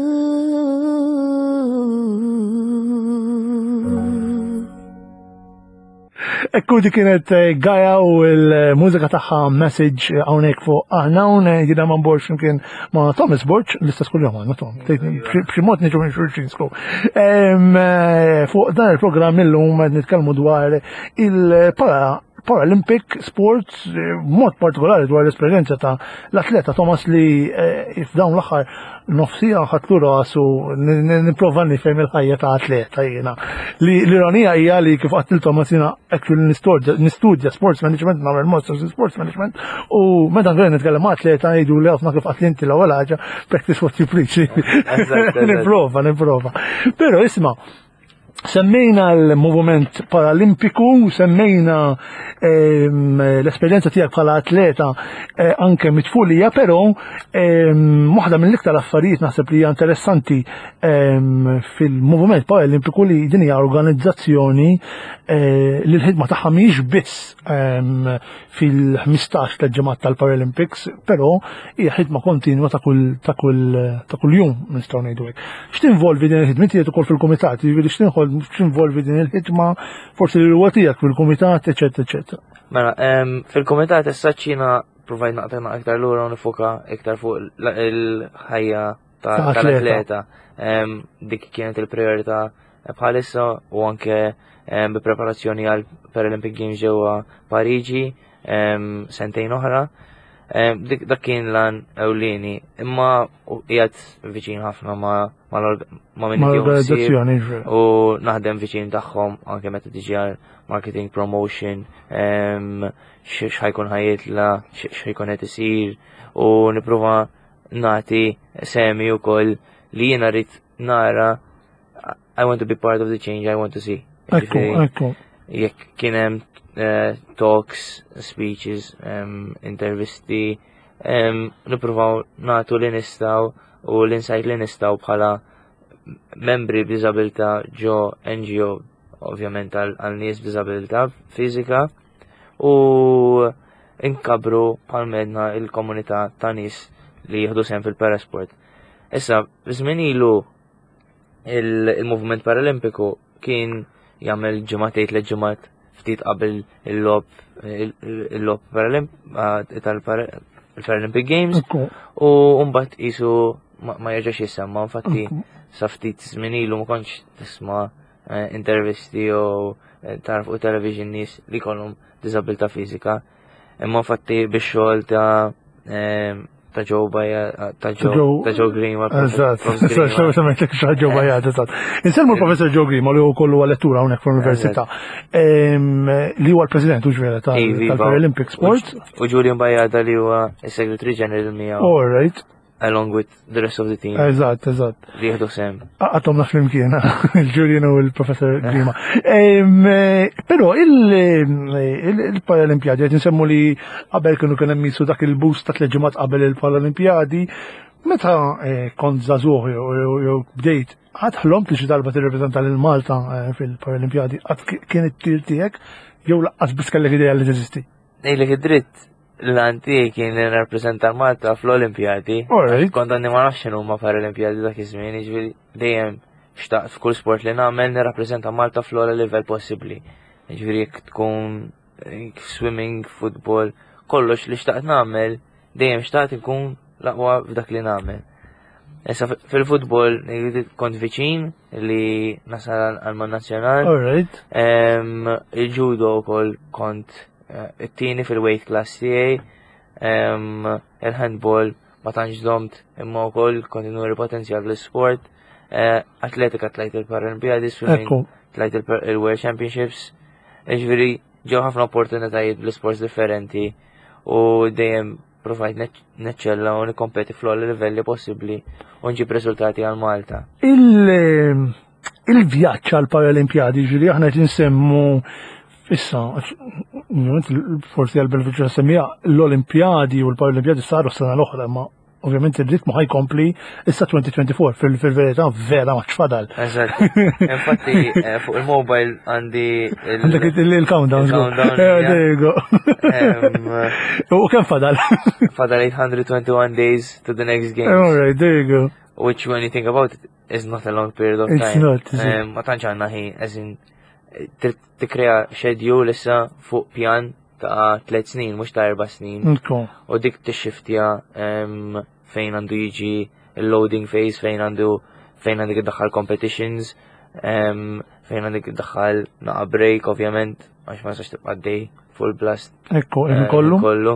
Ekku di kienet Gaia u l-mużika taħħa message għawnek fuq aħnawn jina man borx kien ma Thomas Borch l-istess kull jom għanna Tom b'ximot neġu minn xurċin sku fuq dan il-program il-lum nitkalmu dwar il-Paralympic Sports mod partikolari dwar l-esperienza ta' l-atleta Thomas li f'dawn l-axar nofsija ħatlu rasu niprofa nifhem il-ħajja ta' atleta jiena. L-ironija hija li kif qatt il-Thomas jiena actually nistudja sports management, nagħmel masters in sports management u meta nkun nitkellem ma' atleta jgħidu li ħafna kif qatt inti l-ewwel ħaġa practice what you preach. Nipprova. Però isma' semmejna l-moviment paralimpiku, semmejna l-esperienza tijak bħala atleta anke mitfulija, pero waħda mill-iktar affarijiet naħseb li hija interessanti fil-moviment paralimpiku li din hija organizzazzjoni li l-ħidma tagħha mhix biss fil-15 tal-ġimgħat tal-Paralympics, però hija ħidma kontinwa ta' kull jum nistgħu ngħidu hekk. X'tinvolvi din il-ħidma tiegħek ukoll fil-kumitati, x'involvi din il-ħidma forsi l-rwol tiegħek fil-kumitat, eċetera, eċetera. Mela, fil-kumitat issa ċina provajt naqtana iktar lura u nifoka iktar fuq il-ħajja tal-atleta. Dik kienet il-priorità bħalissa u anke bi-preparazzjoni għal Paralympic Games ġewwa Pariġi sentejn oħra. Dak kien lan ewlieni, imma qiegħed viċin ħafna ma' l-organizzazzjoni u naħdem viċin tagħhom anke meta tiġi għal marketing promotion, x'ħajkun ħajjitla, x'ħajkun qed isir u nipprova nagħti semi wkoll li jiena rrid nara I want to be part of the change I want to see. Ekku. Jekk kien hemm talks, speeches, intervisti, nippruvaw nagħtu li nistgħu u l-insight li nistgħu bħala membri b'diżabilità ġo NGO ovvjament għal nies b'diżabilità fiżika u inkabru bħal medna il-komunità ta' nies li jieħdu sehem fil-parasport. Issa, żmien ilu il-movement paralimpiku kien jagħmel ġimgħatejn tliet ġimgħat ftit qabel il-lob tal-Paralympic Games u mbagħad qisu ma jerġax jisemma infatti sa ftit żmien ilu ma kontx tisma' intervisti u taraf u television nies li kollhom diżabilità fiżika. Imma infatti bix-xogħol ta' Joe Green. Joe Bayad, eżatt. Inselmu l-Professor Joe Green li hu kollu għal-lettura hawnhekk fl-Università. Li huwa l-President uġvera tal-Paralympic Sports. U Julian Bayada li huwa s-Segretary General miegħu. All right. along with the rest of the team. Eżatt. Li jieħdu sem. Għatomna fl-imkien, il-Julian u il-Professor Grima. Però il-Paralimpiadi, għed nsemmu li qabel kienu kien hemm dak il-boost ta' tleġimat qabel il-Paralimpiadi, meta kont żagħżugħ jew bdejt, għad ħlomt li xi darba tirrepreżenta lil Malta fil-Paralimpiadi, għad kien it-tir tiegħek jew laqqas biss kellek idea li teżisti? Nejlek id-dritt l-anti kien nirrappreżenta Malta fl-Olimpjadi. Kont għandi ma nafx huma Paralimpiadi dak iż-żmien, jiġifieri dejjem xtaqt f'kull sport li nagħmel nirrappreżenta Malta fl-ogħla livell possibbli. Jiġifieri jekk tkun swimming, football, kollox li xtaqt nagħmel dejjem xtaqt ikun l-aqwa f'dak li nagħmel. Issa fil-futbol kont viċin li nasal għal-man nazzjonal. Il-judo wkoll kont it-tieni fil-weight class tiegħi, il-handball ma tantx domt imma wkoll kont inuri potenzjal l-sport, atletika tlajt il-Paralimpiadi, swimming tlajt il-World Championships, ġifieri ġew ħafna opportunitajiet bl-sports differenti u dejjem provajt neċċella u nikkompeti fl-ogħla livelli possibbli u nġib riżultati għal Malta. Il-vjaġġ għal Paralimpiadi ġifieri aħna qed insemmu issa, forsi għal-benefiċċju semmija l-Olimpjadi u l-Paralimpiadi saru s-sena l-oħra, ma ovvjament il-ritmu ħajkompli issa 2024 fil-verità vera ma ċfadal. Eżatt. Infatti fuq il-mobile għandi il-countdown. There you go. U kemm fadal? Fadal 821 days to the next games. All right, there you go. Which when you think about it is not a long period of time. It's not. Ma tantx għandna ħin, as in tikrea schedule issa fuq pjan ta' 3 snin, mhux ta' 4 snin. U dik tixxiftja fejn għandu jiġi il-loading phase, fejn għandek iddaħħal competitions, fejn għandek iddaħħal naqa' break, ovvjament, għax ma jistax tibqa' dej full blast. Ekku, kollu.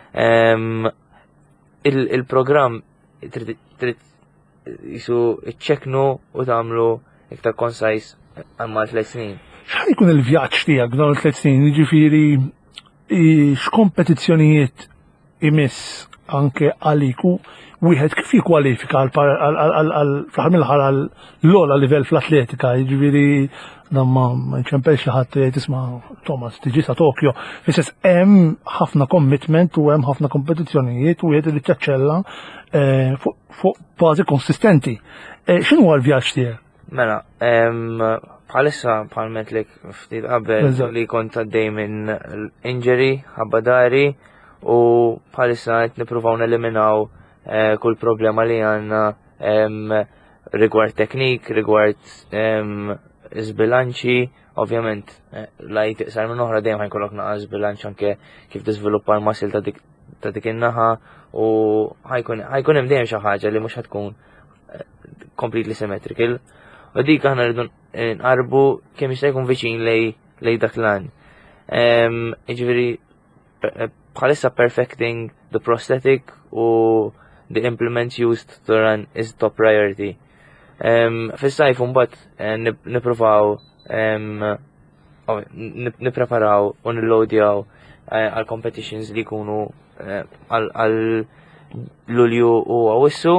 Il-programm trid jisu iċċeknu u tagħmlu iktar concise għal 3 snin. X'ħajkun il-vjaġġ tiegħek dawn il-3 snin, jiġifieri x'kompetizzjonijiet imiss anke għaliku wieħed kif jikkwalifika fl-aħħar mill-aħħar l-ogħla livell fl-atletika, jiġifieri ma nċempel xi ħadd tisma' Thomas tiġi sa Tokyo, fis hemm ħafna commitment u hemm ħafna kompetizzjonijiet u wieħed irid jaċċella fuq bażi konsistenti. X'inhu l-vjaġġ tiegħek? Mela, bħalissa bħalmet li ftit qabel li kont għaddej minn injury, ħabbadari u bħalissa qed nippruvaw neliminaw kull problema li għandna rigward teknik, rigward iżbilanċi, ovvjament lajt iqsar minn oħra dejjem ħajkollok naqas bilanċ anke kif tiżviluppa l-muscle ta' dik in-naħa u ħajkun hemm dejjem xi ħaġa li mhux ħadkun completely symmetrical. U dik aħna rridu nqarbu kemm jista' jkun viċin lej dak l-għan. Jiġifieri bħalissa perfecting the prosthetic u the implements used to run is top priority. Fis-sajf mbagħad nippruvaw nippreparaw u nillodjaw għal competitions li jkunu għal Lulju u Awwissu.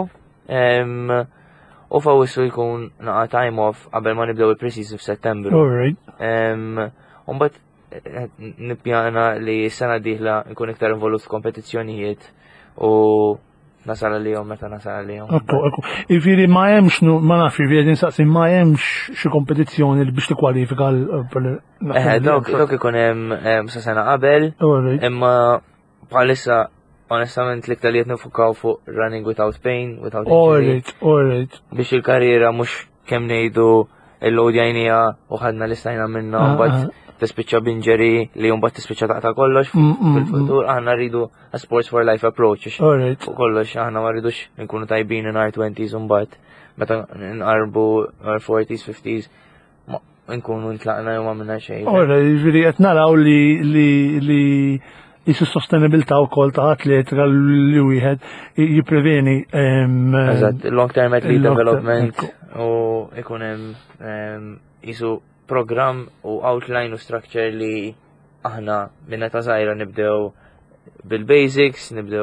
U f'Awwissu jkun naqa' time off qabel ma nibdew il-pre-season f'Settembru. Mbagħad nippjana li s-sena d-dieħla nkun iktar involut f'kompetizzjonijiet u nasal għalihom meta nasal għalihom. Ekku. Jiġifieri ma hemmx ma nafx jiġifieri nistaqsi ma hemmx xi kompetizzjoni biex tikkwalifika dawk ikun hemm sa sena qabel, imma bħalissa onestament l-iktar li nifukaw fuq running without pain, without injury. Alright. Biex il-karriera mhux kemm ngħidu l-lodjajnija u ħadna li stajna minnha mbagħad tispiċċa b'injury li mbagħad tispiċċa taqta' kollox fil-futur. Aħna rridu a sports for life approach. Fuq kollox aħna ma rridux nkunu tajbin in our 20s u mbagħad meta nqarbu our 40s, 50s nkunu ntlaqna jew ma minna xejn. Jiġifieri qed naraw li jisu sostenibilità wkoll ta' atletika li wieħed jippreveni long-term athlete development u ikun hemm jisu programm u outline u structure li aħna minna ta' żgħira nibdew bil-basics, nibdew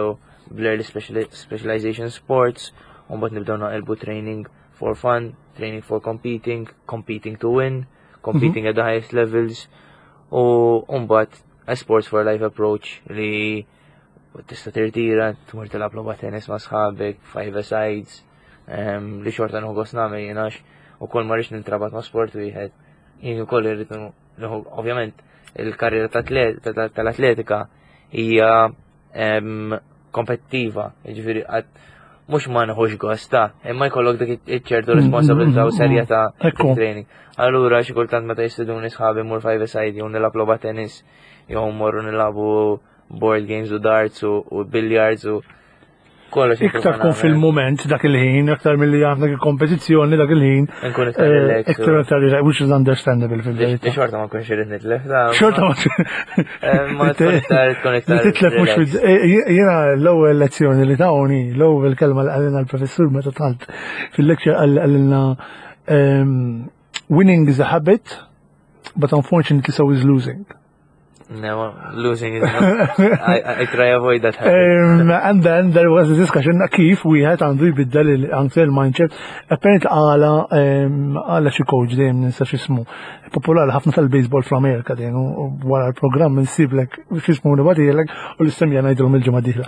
bl-early specialization sports, u mbagħad nibdew naqilbu training for fun, training for competing to win, competing at the highest levels, u mbagħad sports for life approach li tista' tirtira, tmur tilab logħba tennis ma' sħabek, five-a-sides, li xorta nħogos nagħmel jienax, u kol ma rridx nintrabat ma' sport wieħed. Jien ukoll irrid ovvjament il-karriera tal-atletika hija kompetittiva, jiġifieri mhux ma nħux gosta, imma jkollok dik iċ-ċertu responsabilità u serjetà fit-training. Allura xi kultant meta jistiduni sħabi mur five-a-side jew nilab logħba tennis, jew mmorru nilagħbu board games u darts u billiards u kollox. Iktar tkun fil-moment dak il-ħin, aktar milli għandek il-kompetizzjoni dak il-ħin. Nkun iktar relax. Iktar relax, which is understandable fil-verità. Xorta ma nkunx irid nitlef. Xorta ma tkun iktar. Titlef mhux jiena l-ewwel lezzjoni li tawni, l-ewwel kelma li għalina l-professur meta talt fil-lecture għalilna winning is a habit, but unfortunately so is losing. No, losing is not. I try to avoid that habit. And then there was a discussion kif wieħed għandu jbiddel anke il-mindset. Apparently għala xi coach dejjem ninsa x'ismu. Popolari ħafna tal-baseball fl-Amerika dejjem u wara l-programm insiblek x'ismu nibgħidilek u l-istemja ngħidulhom il-ġimgħa dieħla.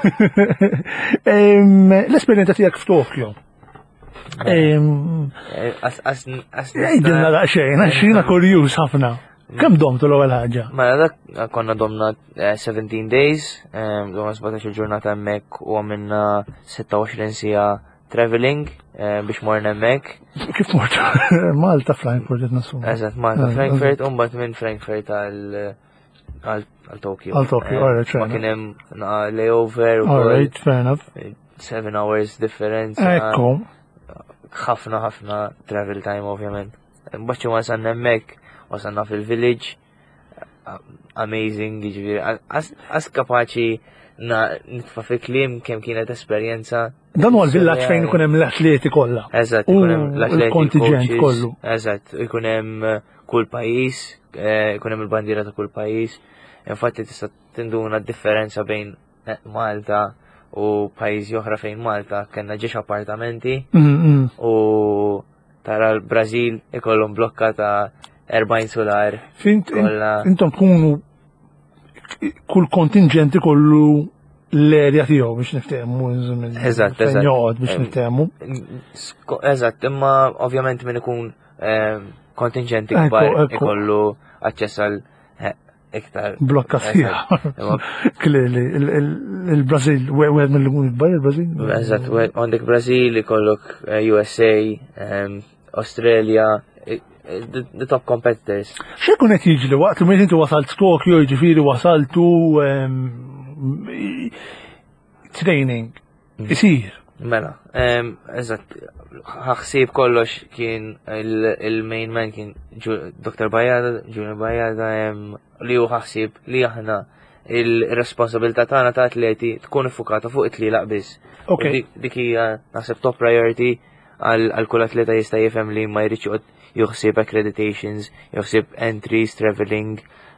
L-esperjenza tiegħek f'Tokyo. Għidilna daqsxejn, għax jiena kurjuż ħafna. Kemm domtu l-ewwel ħaġa? Mela dak konna domna 17 days, domna 17 ġurnata hemmhekk u għamilna 26 sija traveling biex morna hemmhekk. Kif mort? Malta Frankfurt qed nasum. Eżatt, Malta Frankfurt u mbagħad minn Frankfurt għal Tokyo. Għal Tokyo, all right, ma kien hemm layover u all right, fair enough. 7 hours difference. Ekku. ħafna travel time ovvjament. Mbagħad wasalna hemmhekk. Wasanna fil-village, amazing, jiġifieri, għas kapaċi nitfa' fil-kliem kemm kienet esperjenza. Dan huwa l-villaġġ fejn ikun hemm l-atleti kollha. Eżatt, ikun hemm l-atleti kontingent kollu. Eżatt, ikun hemm kull pajjiż, ikun hemm il-bandiera ta' kull pajjiż. Infatti tista' tinduna d-differenza bejn Malta u pajjiżi oħra fejn Malta kellna ġiex appartamenti u tara l-Brażil ikollhom blokka ta' 40 solar. Intom tkunu kull kontingenti kollu l-erja tiegħu biex niftehmu. Eżatt. Biex niftehmu. Eżatt, imma ovvjament min ikun kontingenti kbar ikollu aċċess għal iktar. Blokka fiha. Il-Brażil, wieħed mill-ikun ikbar il-Brażil? Eżatt, għandek Brażil, ikollok USA, Australia, the top competitors. X'ikun qed jiġri waqt li inti wasalt Tokyo, jiġifieri wasaltu training isir. Mela, eżatt, ħaħsib kollox kien il-main man kien Dr. Bajada, Junior Bajada, li hu ħaħsib li aħna il-responsabilità tagħna ta' atleti tkun iffukata fuq it-tlielaq biss. Dik hija naħseb top priority għal kull atleta jista' jifhem li ma jridx juħsib accreditations, juħsib entries, traveling,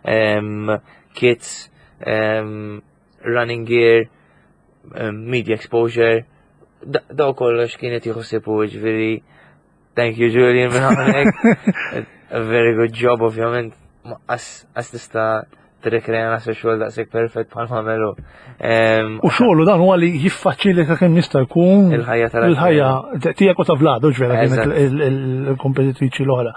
kits, running gear, media exposure, daw kollox kienet juħsib u ġveri, thank you Julian minn hawnhekk, a very good job ovvjament, as tista' t-rekreja nasa xogħol daqshekk perfett bħal mamelu. U xogħlu dan huwa li jiffaċilita kemm jista' jkun il-ħajja tiegħek u ta' Vladu ġvera kienet il-kompetitriċi l-oħra.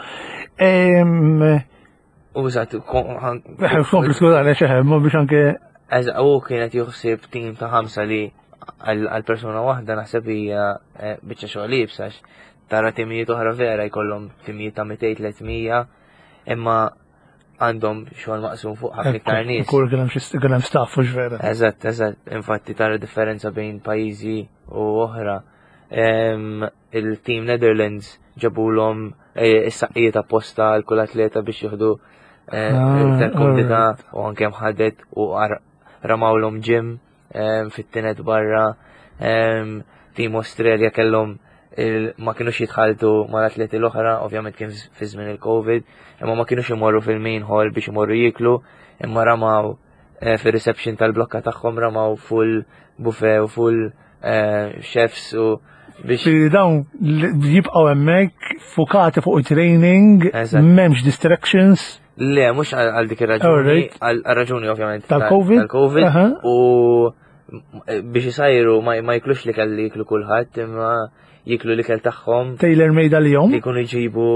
Użat, kompli skużani xeħem, biex anke. U kienet juħsib tim ta' 5 li għal-persuna waħda naħseb hija biċċa xogħol jibsax. Tara timijiet oħra vera jkollhom timijiet ta' 200-300, imma għandhom xogħol maqsum fuq ħafna iktar nies. Ukoll kien hemm staff mhux vera. Eżatt, infatti tara differenza bejn pajjiżi u oħra. Il-Team Netherlands ġabulhom is-saqqijiet apposta għal kull atleta biex jieħdu il-komdita u anke mħaddet u ramawlhom ġim fit-tinet barra. Team Australia kellhom ma kienux jitħaltu mal-atleti l-oħra, ovvjament kien fi żmien il-Covid, imma ma kienux imorru fil-main hall biex imorru jiklu, imma ramaw fir-reception tal-blokka tagħhom ramaw full buffet u full chefs u biex dawn jibqgħu hemmhekk fukati fuq it-training, m'hemmx distractions. Le, mhux għal dik ir-raġuni, għal raġuni ovvjament tal-COVID u biex isajru ma jiklux li kelli jiklu kulħadd imma jiklu li kell tagħhom. Tailor made għalihom. Li jkunu jġibu.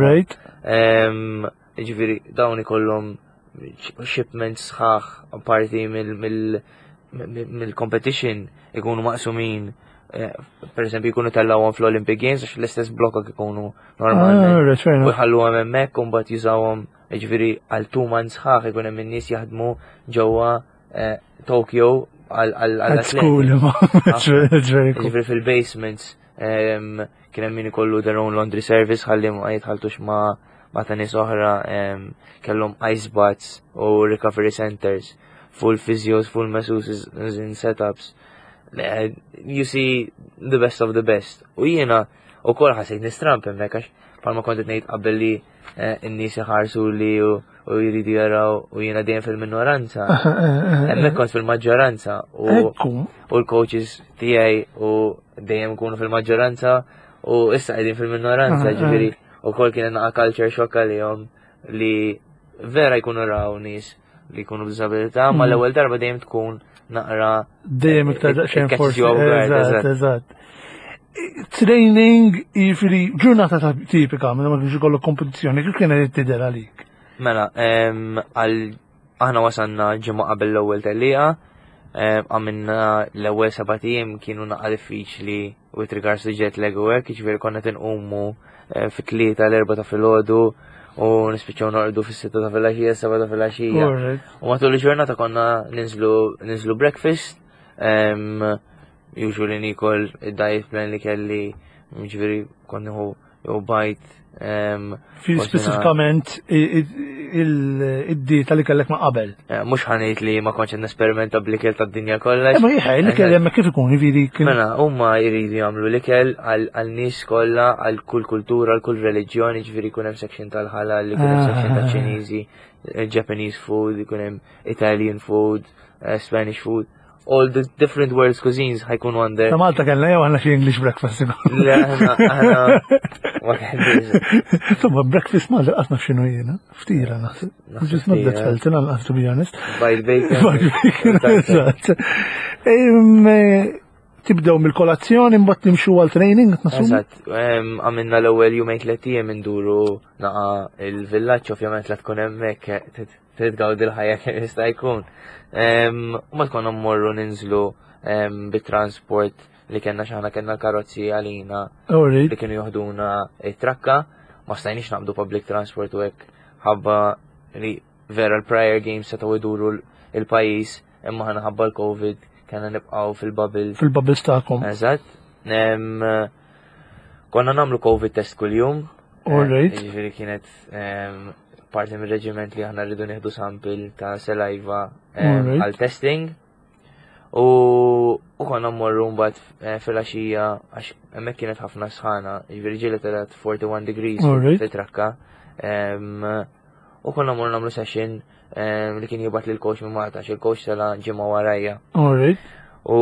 Ġifieri dawn ikollhom shipments sħaħ apparti mill-competition ikunu maqsumin. Per esempio jkunu tellawhom fl-Olympic Games għax l-istess blokka ikunu normalment. U jħalluhom hemmhekk u mbagħad jużawhom ġifieri għal 2 months sħaħ ikun hemm in-nies jaħdmu ġewwa Tokyo għal school. Ġifieri fil-basements kien hemm min ikollu their own laundry service ħalli ma jitħaltux ma' ta' nies oħra kellhom ice baths u recovery centers, full physios, full masseuses in setups. You see the best of the best. U jiena ukoll ħasejt nistramp hemmhekk għax bħalma kont qed ngħid qabel li n-nies iħarsu li u jridu jaraw u jiena dejjem fil-minoranza. Hemmhekk kont fil-maġġoranza u l-coaches tiegħi u dejjem ikunu fil-maġġoranza u issa qegħdin fil-minoranza ġifieri ukoll kien naqa' culture shock għalihom li vera jkunu raw nies li jkunu b'diżabilità ma l-ewwel darba dejjem tkun naqra dejjem iktar daqsxejn forsi. Eżatt. Training jiġifieri ġurnata tipika minn ma kienx ikollok kompetizzjoni kif kienet tidher għalik? Mela, aħna wasalna ġimgħa qabel l-ewwel tellieqa, għamilna l-ewwel 7 ijiem kienu naqra diffiċli with regards to jet lag u hekk, jiġifieri konna tinqumu fit-tlieta l-4 ta' filgħodu u nispiċċaw norqdu fis-6 ta' filgħaxija, 7 ta' filgħaxija. U matul il-ġurnata konna ninżlu breakfast, usually nikol id-diet plan li kelli, ġifieri kont nieħu jew bajt. Fi speċifikament id-dieta li kellek ma' qabel. Mhux ħanejt li ma kontx nesperimenta bl-ikel tad-dinja kollha. Ma jieħed l-ikel hemmhekk kif ikun jiġifieri. Mela huma jridu jagħmlu l-ikel għal nies kollha, għal kull kultura, għal kull reliġjoni, ġifieri jkun hemm section tal-ħalal, jkun hemm section tal-Ċiniżi, Japanese food, jkun hemm Italian food, Spanish food. All the different world's cuisines ħajkunu għandek. Ta' Malta kellna jew għandna xi English breakfast. Le aħna ma kellniex. Insomma breakfast Malta qasna x'inhu jiena, ftira naħseb. Just not that healthy naqas to be honest. Bajt bacon. Eżatt. Tibdew mill-kolazzjoni mbagħad nimxu għal training nasum. Eżatt, għamilna l-ewwel jumejn 3 ijiem induru naqa' il-villaġġ ovvjament la tkun hemmhekk trid tgawdi l-ħajja kemm jista' jkun. U ma tkun mmorru ninżlu bit-transport li kellna x'aħna kellna l-karozzi għalina li kienu joħduna it-trakka, ma stajniex naqbdu public transport u hekk ħabba li vera l-prior games setgħu iduru il-pajjiż imma ħana ħabba l-COVID kellna nibqgħu fil-bubble. Fil-bubbles tagħkom. Eżatt. Konna nagħmlu COVID test kuljum. Ġifieri kienet parti mir-reġiment li aħna rridu nieħdu sample ta' saliva għal testing u konna mmorru mbagħad fil-għaxija għax hemmhekk kienet ħafna sħana, jiġifieri ġieli telet 41 degrees fit-trakka. U konna mmorru nagħmlu session li kien jibgħat lil coach minn Malta għax il-coach sela ġimgħa warajja. U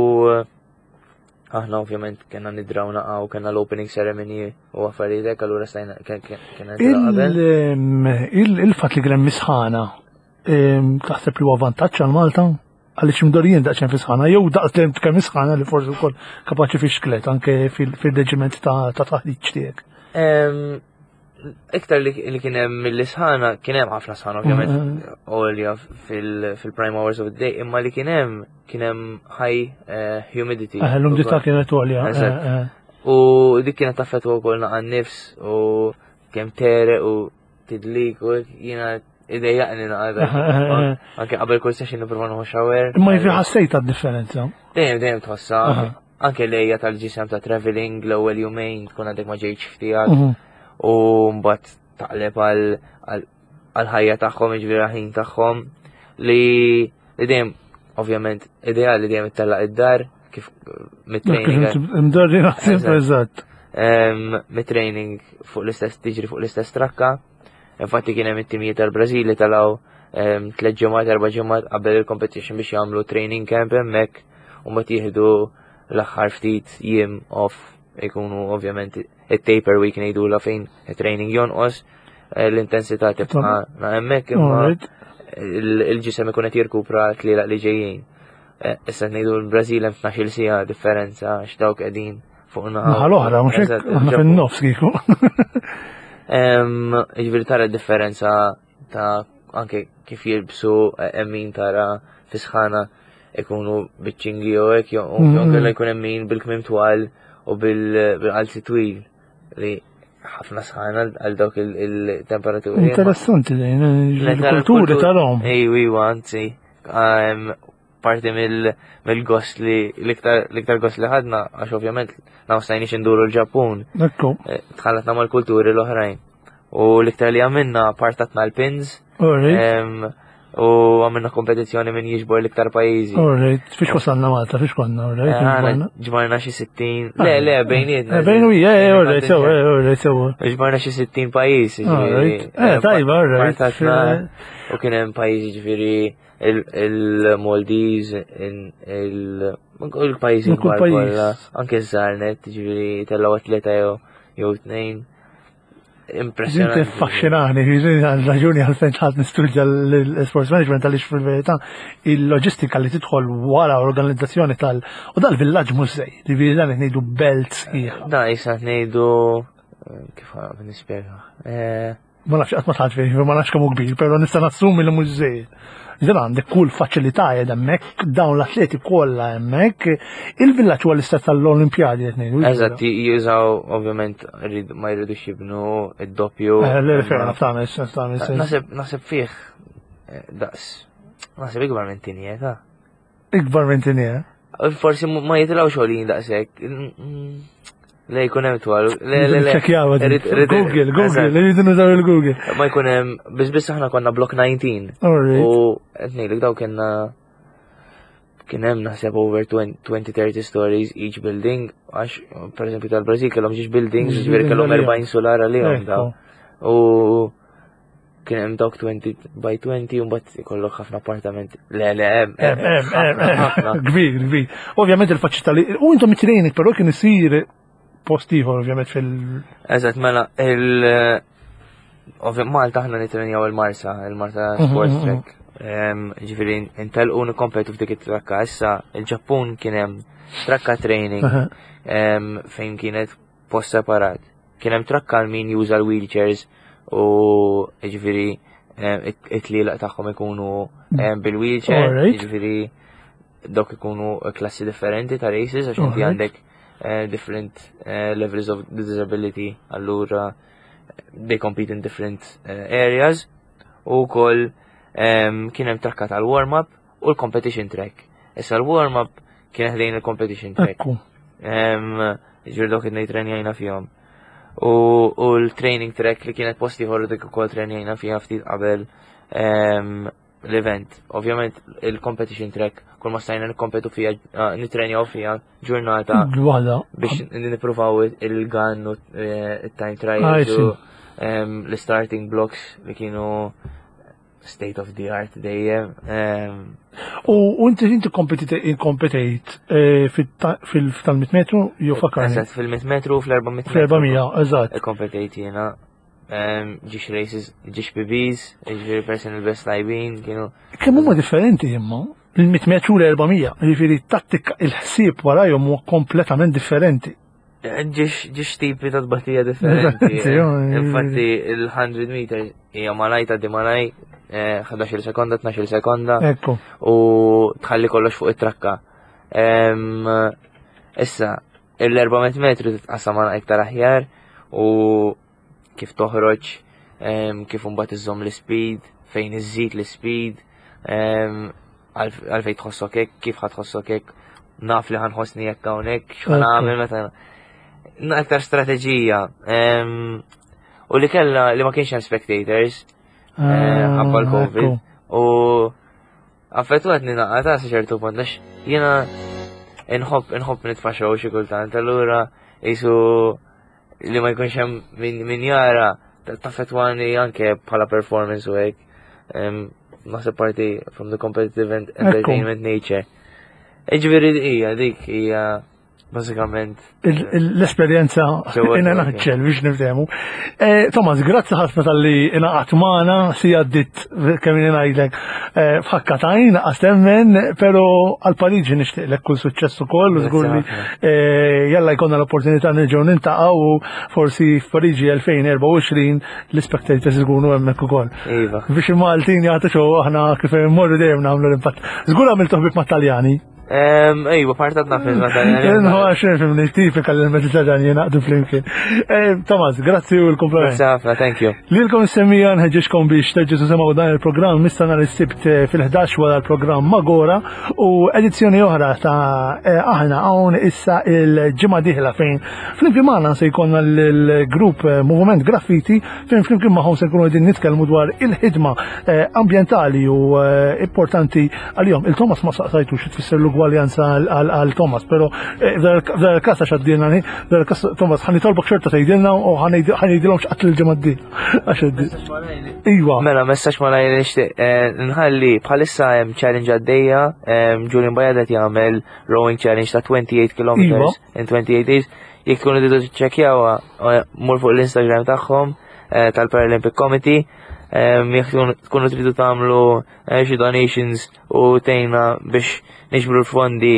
aħna ovvjament kena nidraw naqgħu kena l-opening ceremony u affarijiet hekk allura stajna kena qabel. Il-fatt li kien hemm misħana taħseb li huwa vantaġġ għal Malta għaliex imdorjien daqsxejn fisħana jew daqs li kemm misħana li forsi wkoll kapaċi fixklet anke fil-reġiment ta' taħriġ tiegħek. Iktar li kien hemm mill-isħana kien hemm ħafna sħana ovvjament għolja fil-prime hours of the day imma li kien hemm high humidity. L-umdità kienet għolja. U dik kienet taffettwa wkoll naqa' nnifs u kemm tereq u tidlik u jiena idejjaqni naqgħda. Anke qabel kull session nipprova nieħu shower. Imma jiġri ħassejt għad-differenza. Dejjem tħossha. Anke lejja tal-ġisem ta' traveling l-ewwel jumejn tkun għandek ma ġejtx ftijak. U mbagħad taqleb għal ħajja tagħhom jiġifieri ħin tagħhom li dejjem ovvjament ideali li dejjem ittellaq id-dar kif mit-training. Imdorri naħseb eżatt. Mit-training fuq l-istess tiġri fuq l-istess trakka. Infatti kien hemm it-timijiet tal-Brażil li talgħu 3 ġimgħat, 4 ġimgħat qabel il-competition biex jagħmlu training camp hemmhekk u mbagħad jieħdu l-aħħar ftit jiem off ikunu ovvjament it-taper week ngħidula fejn it-training jonqos l-intensità tibqa' hemmhekk imma il-ġisem ikun qed jirkupra tlielaq li ġejjin. Issa ngħidu l-Brażil hemm 12-il siegħa differenza x'dawk qegħdin fuq naħa l-oħra mhux hekk aħna fin-nofs kieku. Jiġifieri tara d-differenza ta' anke kif jilbsu min tara fi sħana ikunu biċċingi u hekk jonke jkun hemm min bil-kmiem twal u bil-qalzi twil li ħafna sħana għal dawk il-temperaturi. Interessanti dejn il-kulturi tal-hom. Ejwa, anzi, parti mill-gost li l-iktar gost li ħadna, għax ovvjament ma stajniex induru l-Ġappun. Tħallatna mal-kulturi l-oħrajn. U l-iktar li għamilna partatna l-pins. U għamilna kompetizjoni minn jiġbor l-iktar pajizi. Fiex wasalna Malta, fiex konna, ġbarna xi 60. Le, bejnietna. Sewa. Ġbarna xi 60 pajiz. Tajba, U kien hemm pajjiżi ġifieri il-Maldives, il-pajjiżi kbar kollha, anke żarnet ġifieri tellgħu atleta jew tnejn. Impressionanti. Ġinti affaxxinani, raġuni għalfejn ħadd nistudja l-sports management għaliex fil-verità il-loġistika li tidħol wara organizzazzjoni u dal-villaġġ mużej, li dan ngħidu belt sħiħ. Da issa ngħidu kif nispjega. Ma nafx qatt ma tħadd fih, ma nafx kemm kbir, però nista' nassumi li mużej. Iżda għandek kull faċilità hemmhekk, dawn l-atleti kollha hemmhekk, il-villaġġ huwa l-istat tal-Olimpjadi qed ngħidu. Eżatt, jużaw ovvjament ma jridux jibnu id-doppju. Naħseb fih daqs. Naħseb ikbar minn tinjeta. Ikbar minn tinjeta? Forsi ma jitilgħux xogħolin daqshekk. Le jkun hemm twal. Google, rridu nużaw il-Google. Ma jkun hemm biss aħna konna block 19. U qed ngħidlek daw kien hemm naħseb over 20-30 stories each building għax pereżempju tal-Brażil kellhom ġiex buildings, ġifieri kellhom 40 solar għalihom daw. U kien hemm dawk 20 by 20 u mbagħad ikollok ħafna appartamenti. Le hemm. Kbir. Ovvjament il-faċilità li u intom it-training però kien isir postiħor ovvjament Eżatt, mela, Malta ħna nitrenjaw il-Marsa Sports Track. Ġifiri, intelqu nikompetu f'dik it-trakka. Issa, il-Ġappun kien hemm trakka training fejn kienet post separat. Kien hemm trakka għal min juża l-wheelchairs u ġifiri it-tlielaq tagħhom ikunu bil-wheelchair. Ġifiri, dawk ikunu klassi differenti ta' races għax inti għandek different levels of disability, allura they compete in different areas u kol kien hemm trakka tal-warm-up u l-competition track. Issa l-warm-up kien ħdejn il-competition track. Ġir dawk id-nej trenjajna fihom. U l-training track li kienet posti ħorru dik ukoll trenjajna fihom ftit qabel l-event. Ovvjament il-competition track kull ma stajna nikkompetu fija, nitrenjaw fija ġurnata biex nipruvaw il-gun u il-time trials u l-starting blocks li kienu state of the art dejjem. U inti kompetejt fil-100 metru jew fakar? Eżatt, fil-100 metru u fil-400 metru. Fil-400, eżatt. Kompetejt jiena. Ġiex races, ġiex PBs, ġifiri personal best tajbin, kienu. Kemm huma differenti imma? Il-100 metru l-400, ġifiri tattika il-ħsieb warajhom huwa kompletament differenti. Ġiex tipi ta' tbatija differenti. Infatti il-100 meter hija malaj ta' di malaj, 11 sekonda, 12 sekonda. U tħalli kollox fuq it-trakka. Issa, il-400 metru titqassam għal iktar aħjar u kif toħroġ, kif mbagħad iżżomm l-speed, fejn iżżid l-speed, għalfejn tħossok hekk, kif ħatħossok hekk, naf li ħanħossni hekk hawnhekk, x'ħan nagħmel meta aktar strateġija. U li kellha li ma kienx hemm spectators ħabba l-COVID u affettwatni naqata sa ċertu punt għax jiena inħobb nitfaxxaw xi kultant, allura qisu li ma jkunx hemm min jara taffettwani anke bħala performance u hekk. naħseb parti from the competitive entertainment nature. Ġveri hija basikament l-esperienza in naħċel biex niftemu. Thomas, grazzi ħafna tal-li inaqat maħna si għaddit kemm ngħidlek f'ħakkatajn għastemmen, pero għal-Pariġi nixtieqlek kull suċċess ukoll u żgur li jalla jkollna l-opportunità nerġgħu niltaqgħu u forsi f'Pariġi 2024 l-ispectators ikunu hemmhekk ukoll. Biex il-Maltin jagħtu xogħol aħna kif immorru dejjem nagħmlu l-impatt. Żgur għamiltu ħbieb mat-Taljani. Ejwa, partat nafis ma Taljani. Għaxen fimni, tipika l-Mediterranji naqdu flimkien. Thomas, grazzi u l-kompliment. Grazie, thank you. Lilkom semmija nħedġiġkom biex teġġu semaw dan il-program mistana l-istibt fil-11 wara l-program Magora u edizzjoni oħra ta' aħna hawn issa il-ġimgħa diħla fejn flimkien magħna se jkollna l-grupp Movement Graffiti fejn flimkien magħhom se nkunu qegħdin nitkellmu dwar il-ħidma ambjentali u importanti għalihom. Il-Thomas ma saqsajtux tfisser l-ugwaljanza għal-Thomas, pero f'dar il-kas għax għaddilna ni, f'dar il-kas Thomas ħani tolbok xorta tgħidilna u ħanidilhom x'qatl il-ġimgħa d-dieħla. Iwa. Mela, messaġġ malajr nixtieq nħalli bħalissa hemm challenge għaddejja, Julian Bajadet jagħmel rowing challenge ta' 28 kilometers in 28 days. Jekk tkunu tidu tiċċekkjawha mur fuq l-Instagram tagħhom tal-Paralympic Committee. Jekk tkunu tridu tagħmlu xi donations u tgħinna biex niġbru l-fondi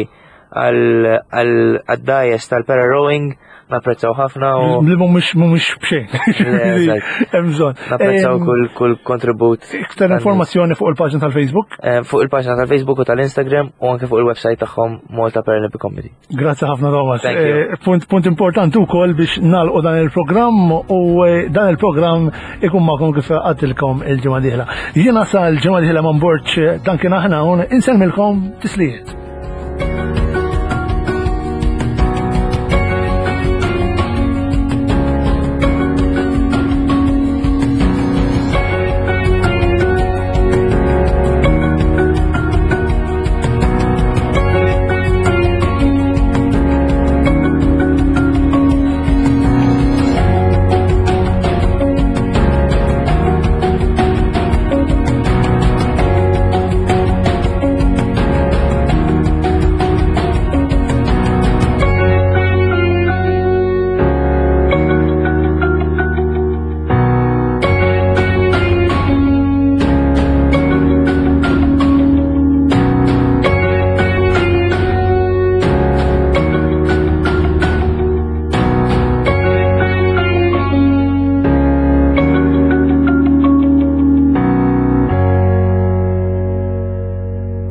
għal-dajes tal-para rowing, napprezzaw ħafna u. Li mhumiex bxejn. Hemm bżonn. Napprezzaw kull kontribut. Iktar informazzjoni fuq il-paġna tal-Facebook? Fuq il-paġna tal-Facebook u tal-Instagram u anke fuq il-website tagħhom Malta Paralympic Committee. Grazzi ħafna Thomas. Punt importanti wkoll biex nagħlqu dan il-programm u dan il-programm ikun magħkom kif għadtilkom il-ġimgħa dieħla. Jiena sa l-ġimgħa dieħla ma nborġ dan kien aħna hawn insemmilkom tislijiet.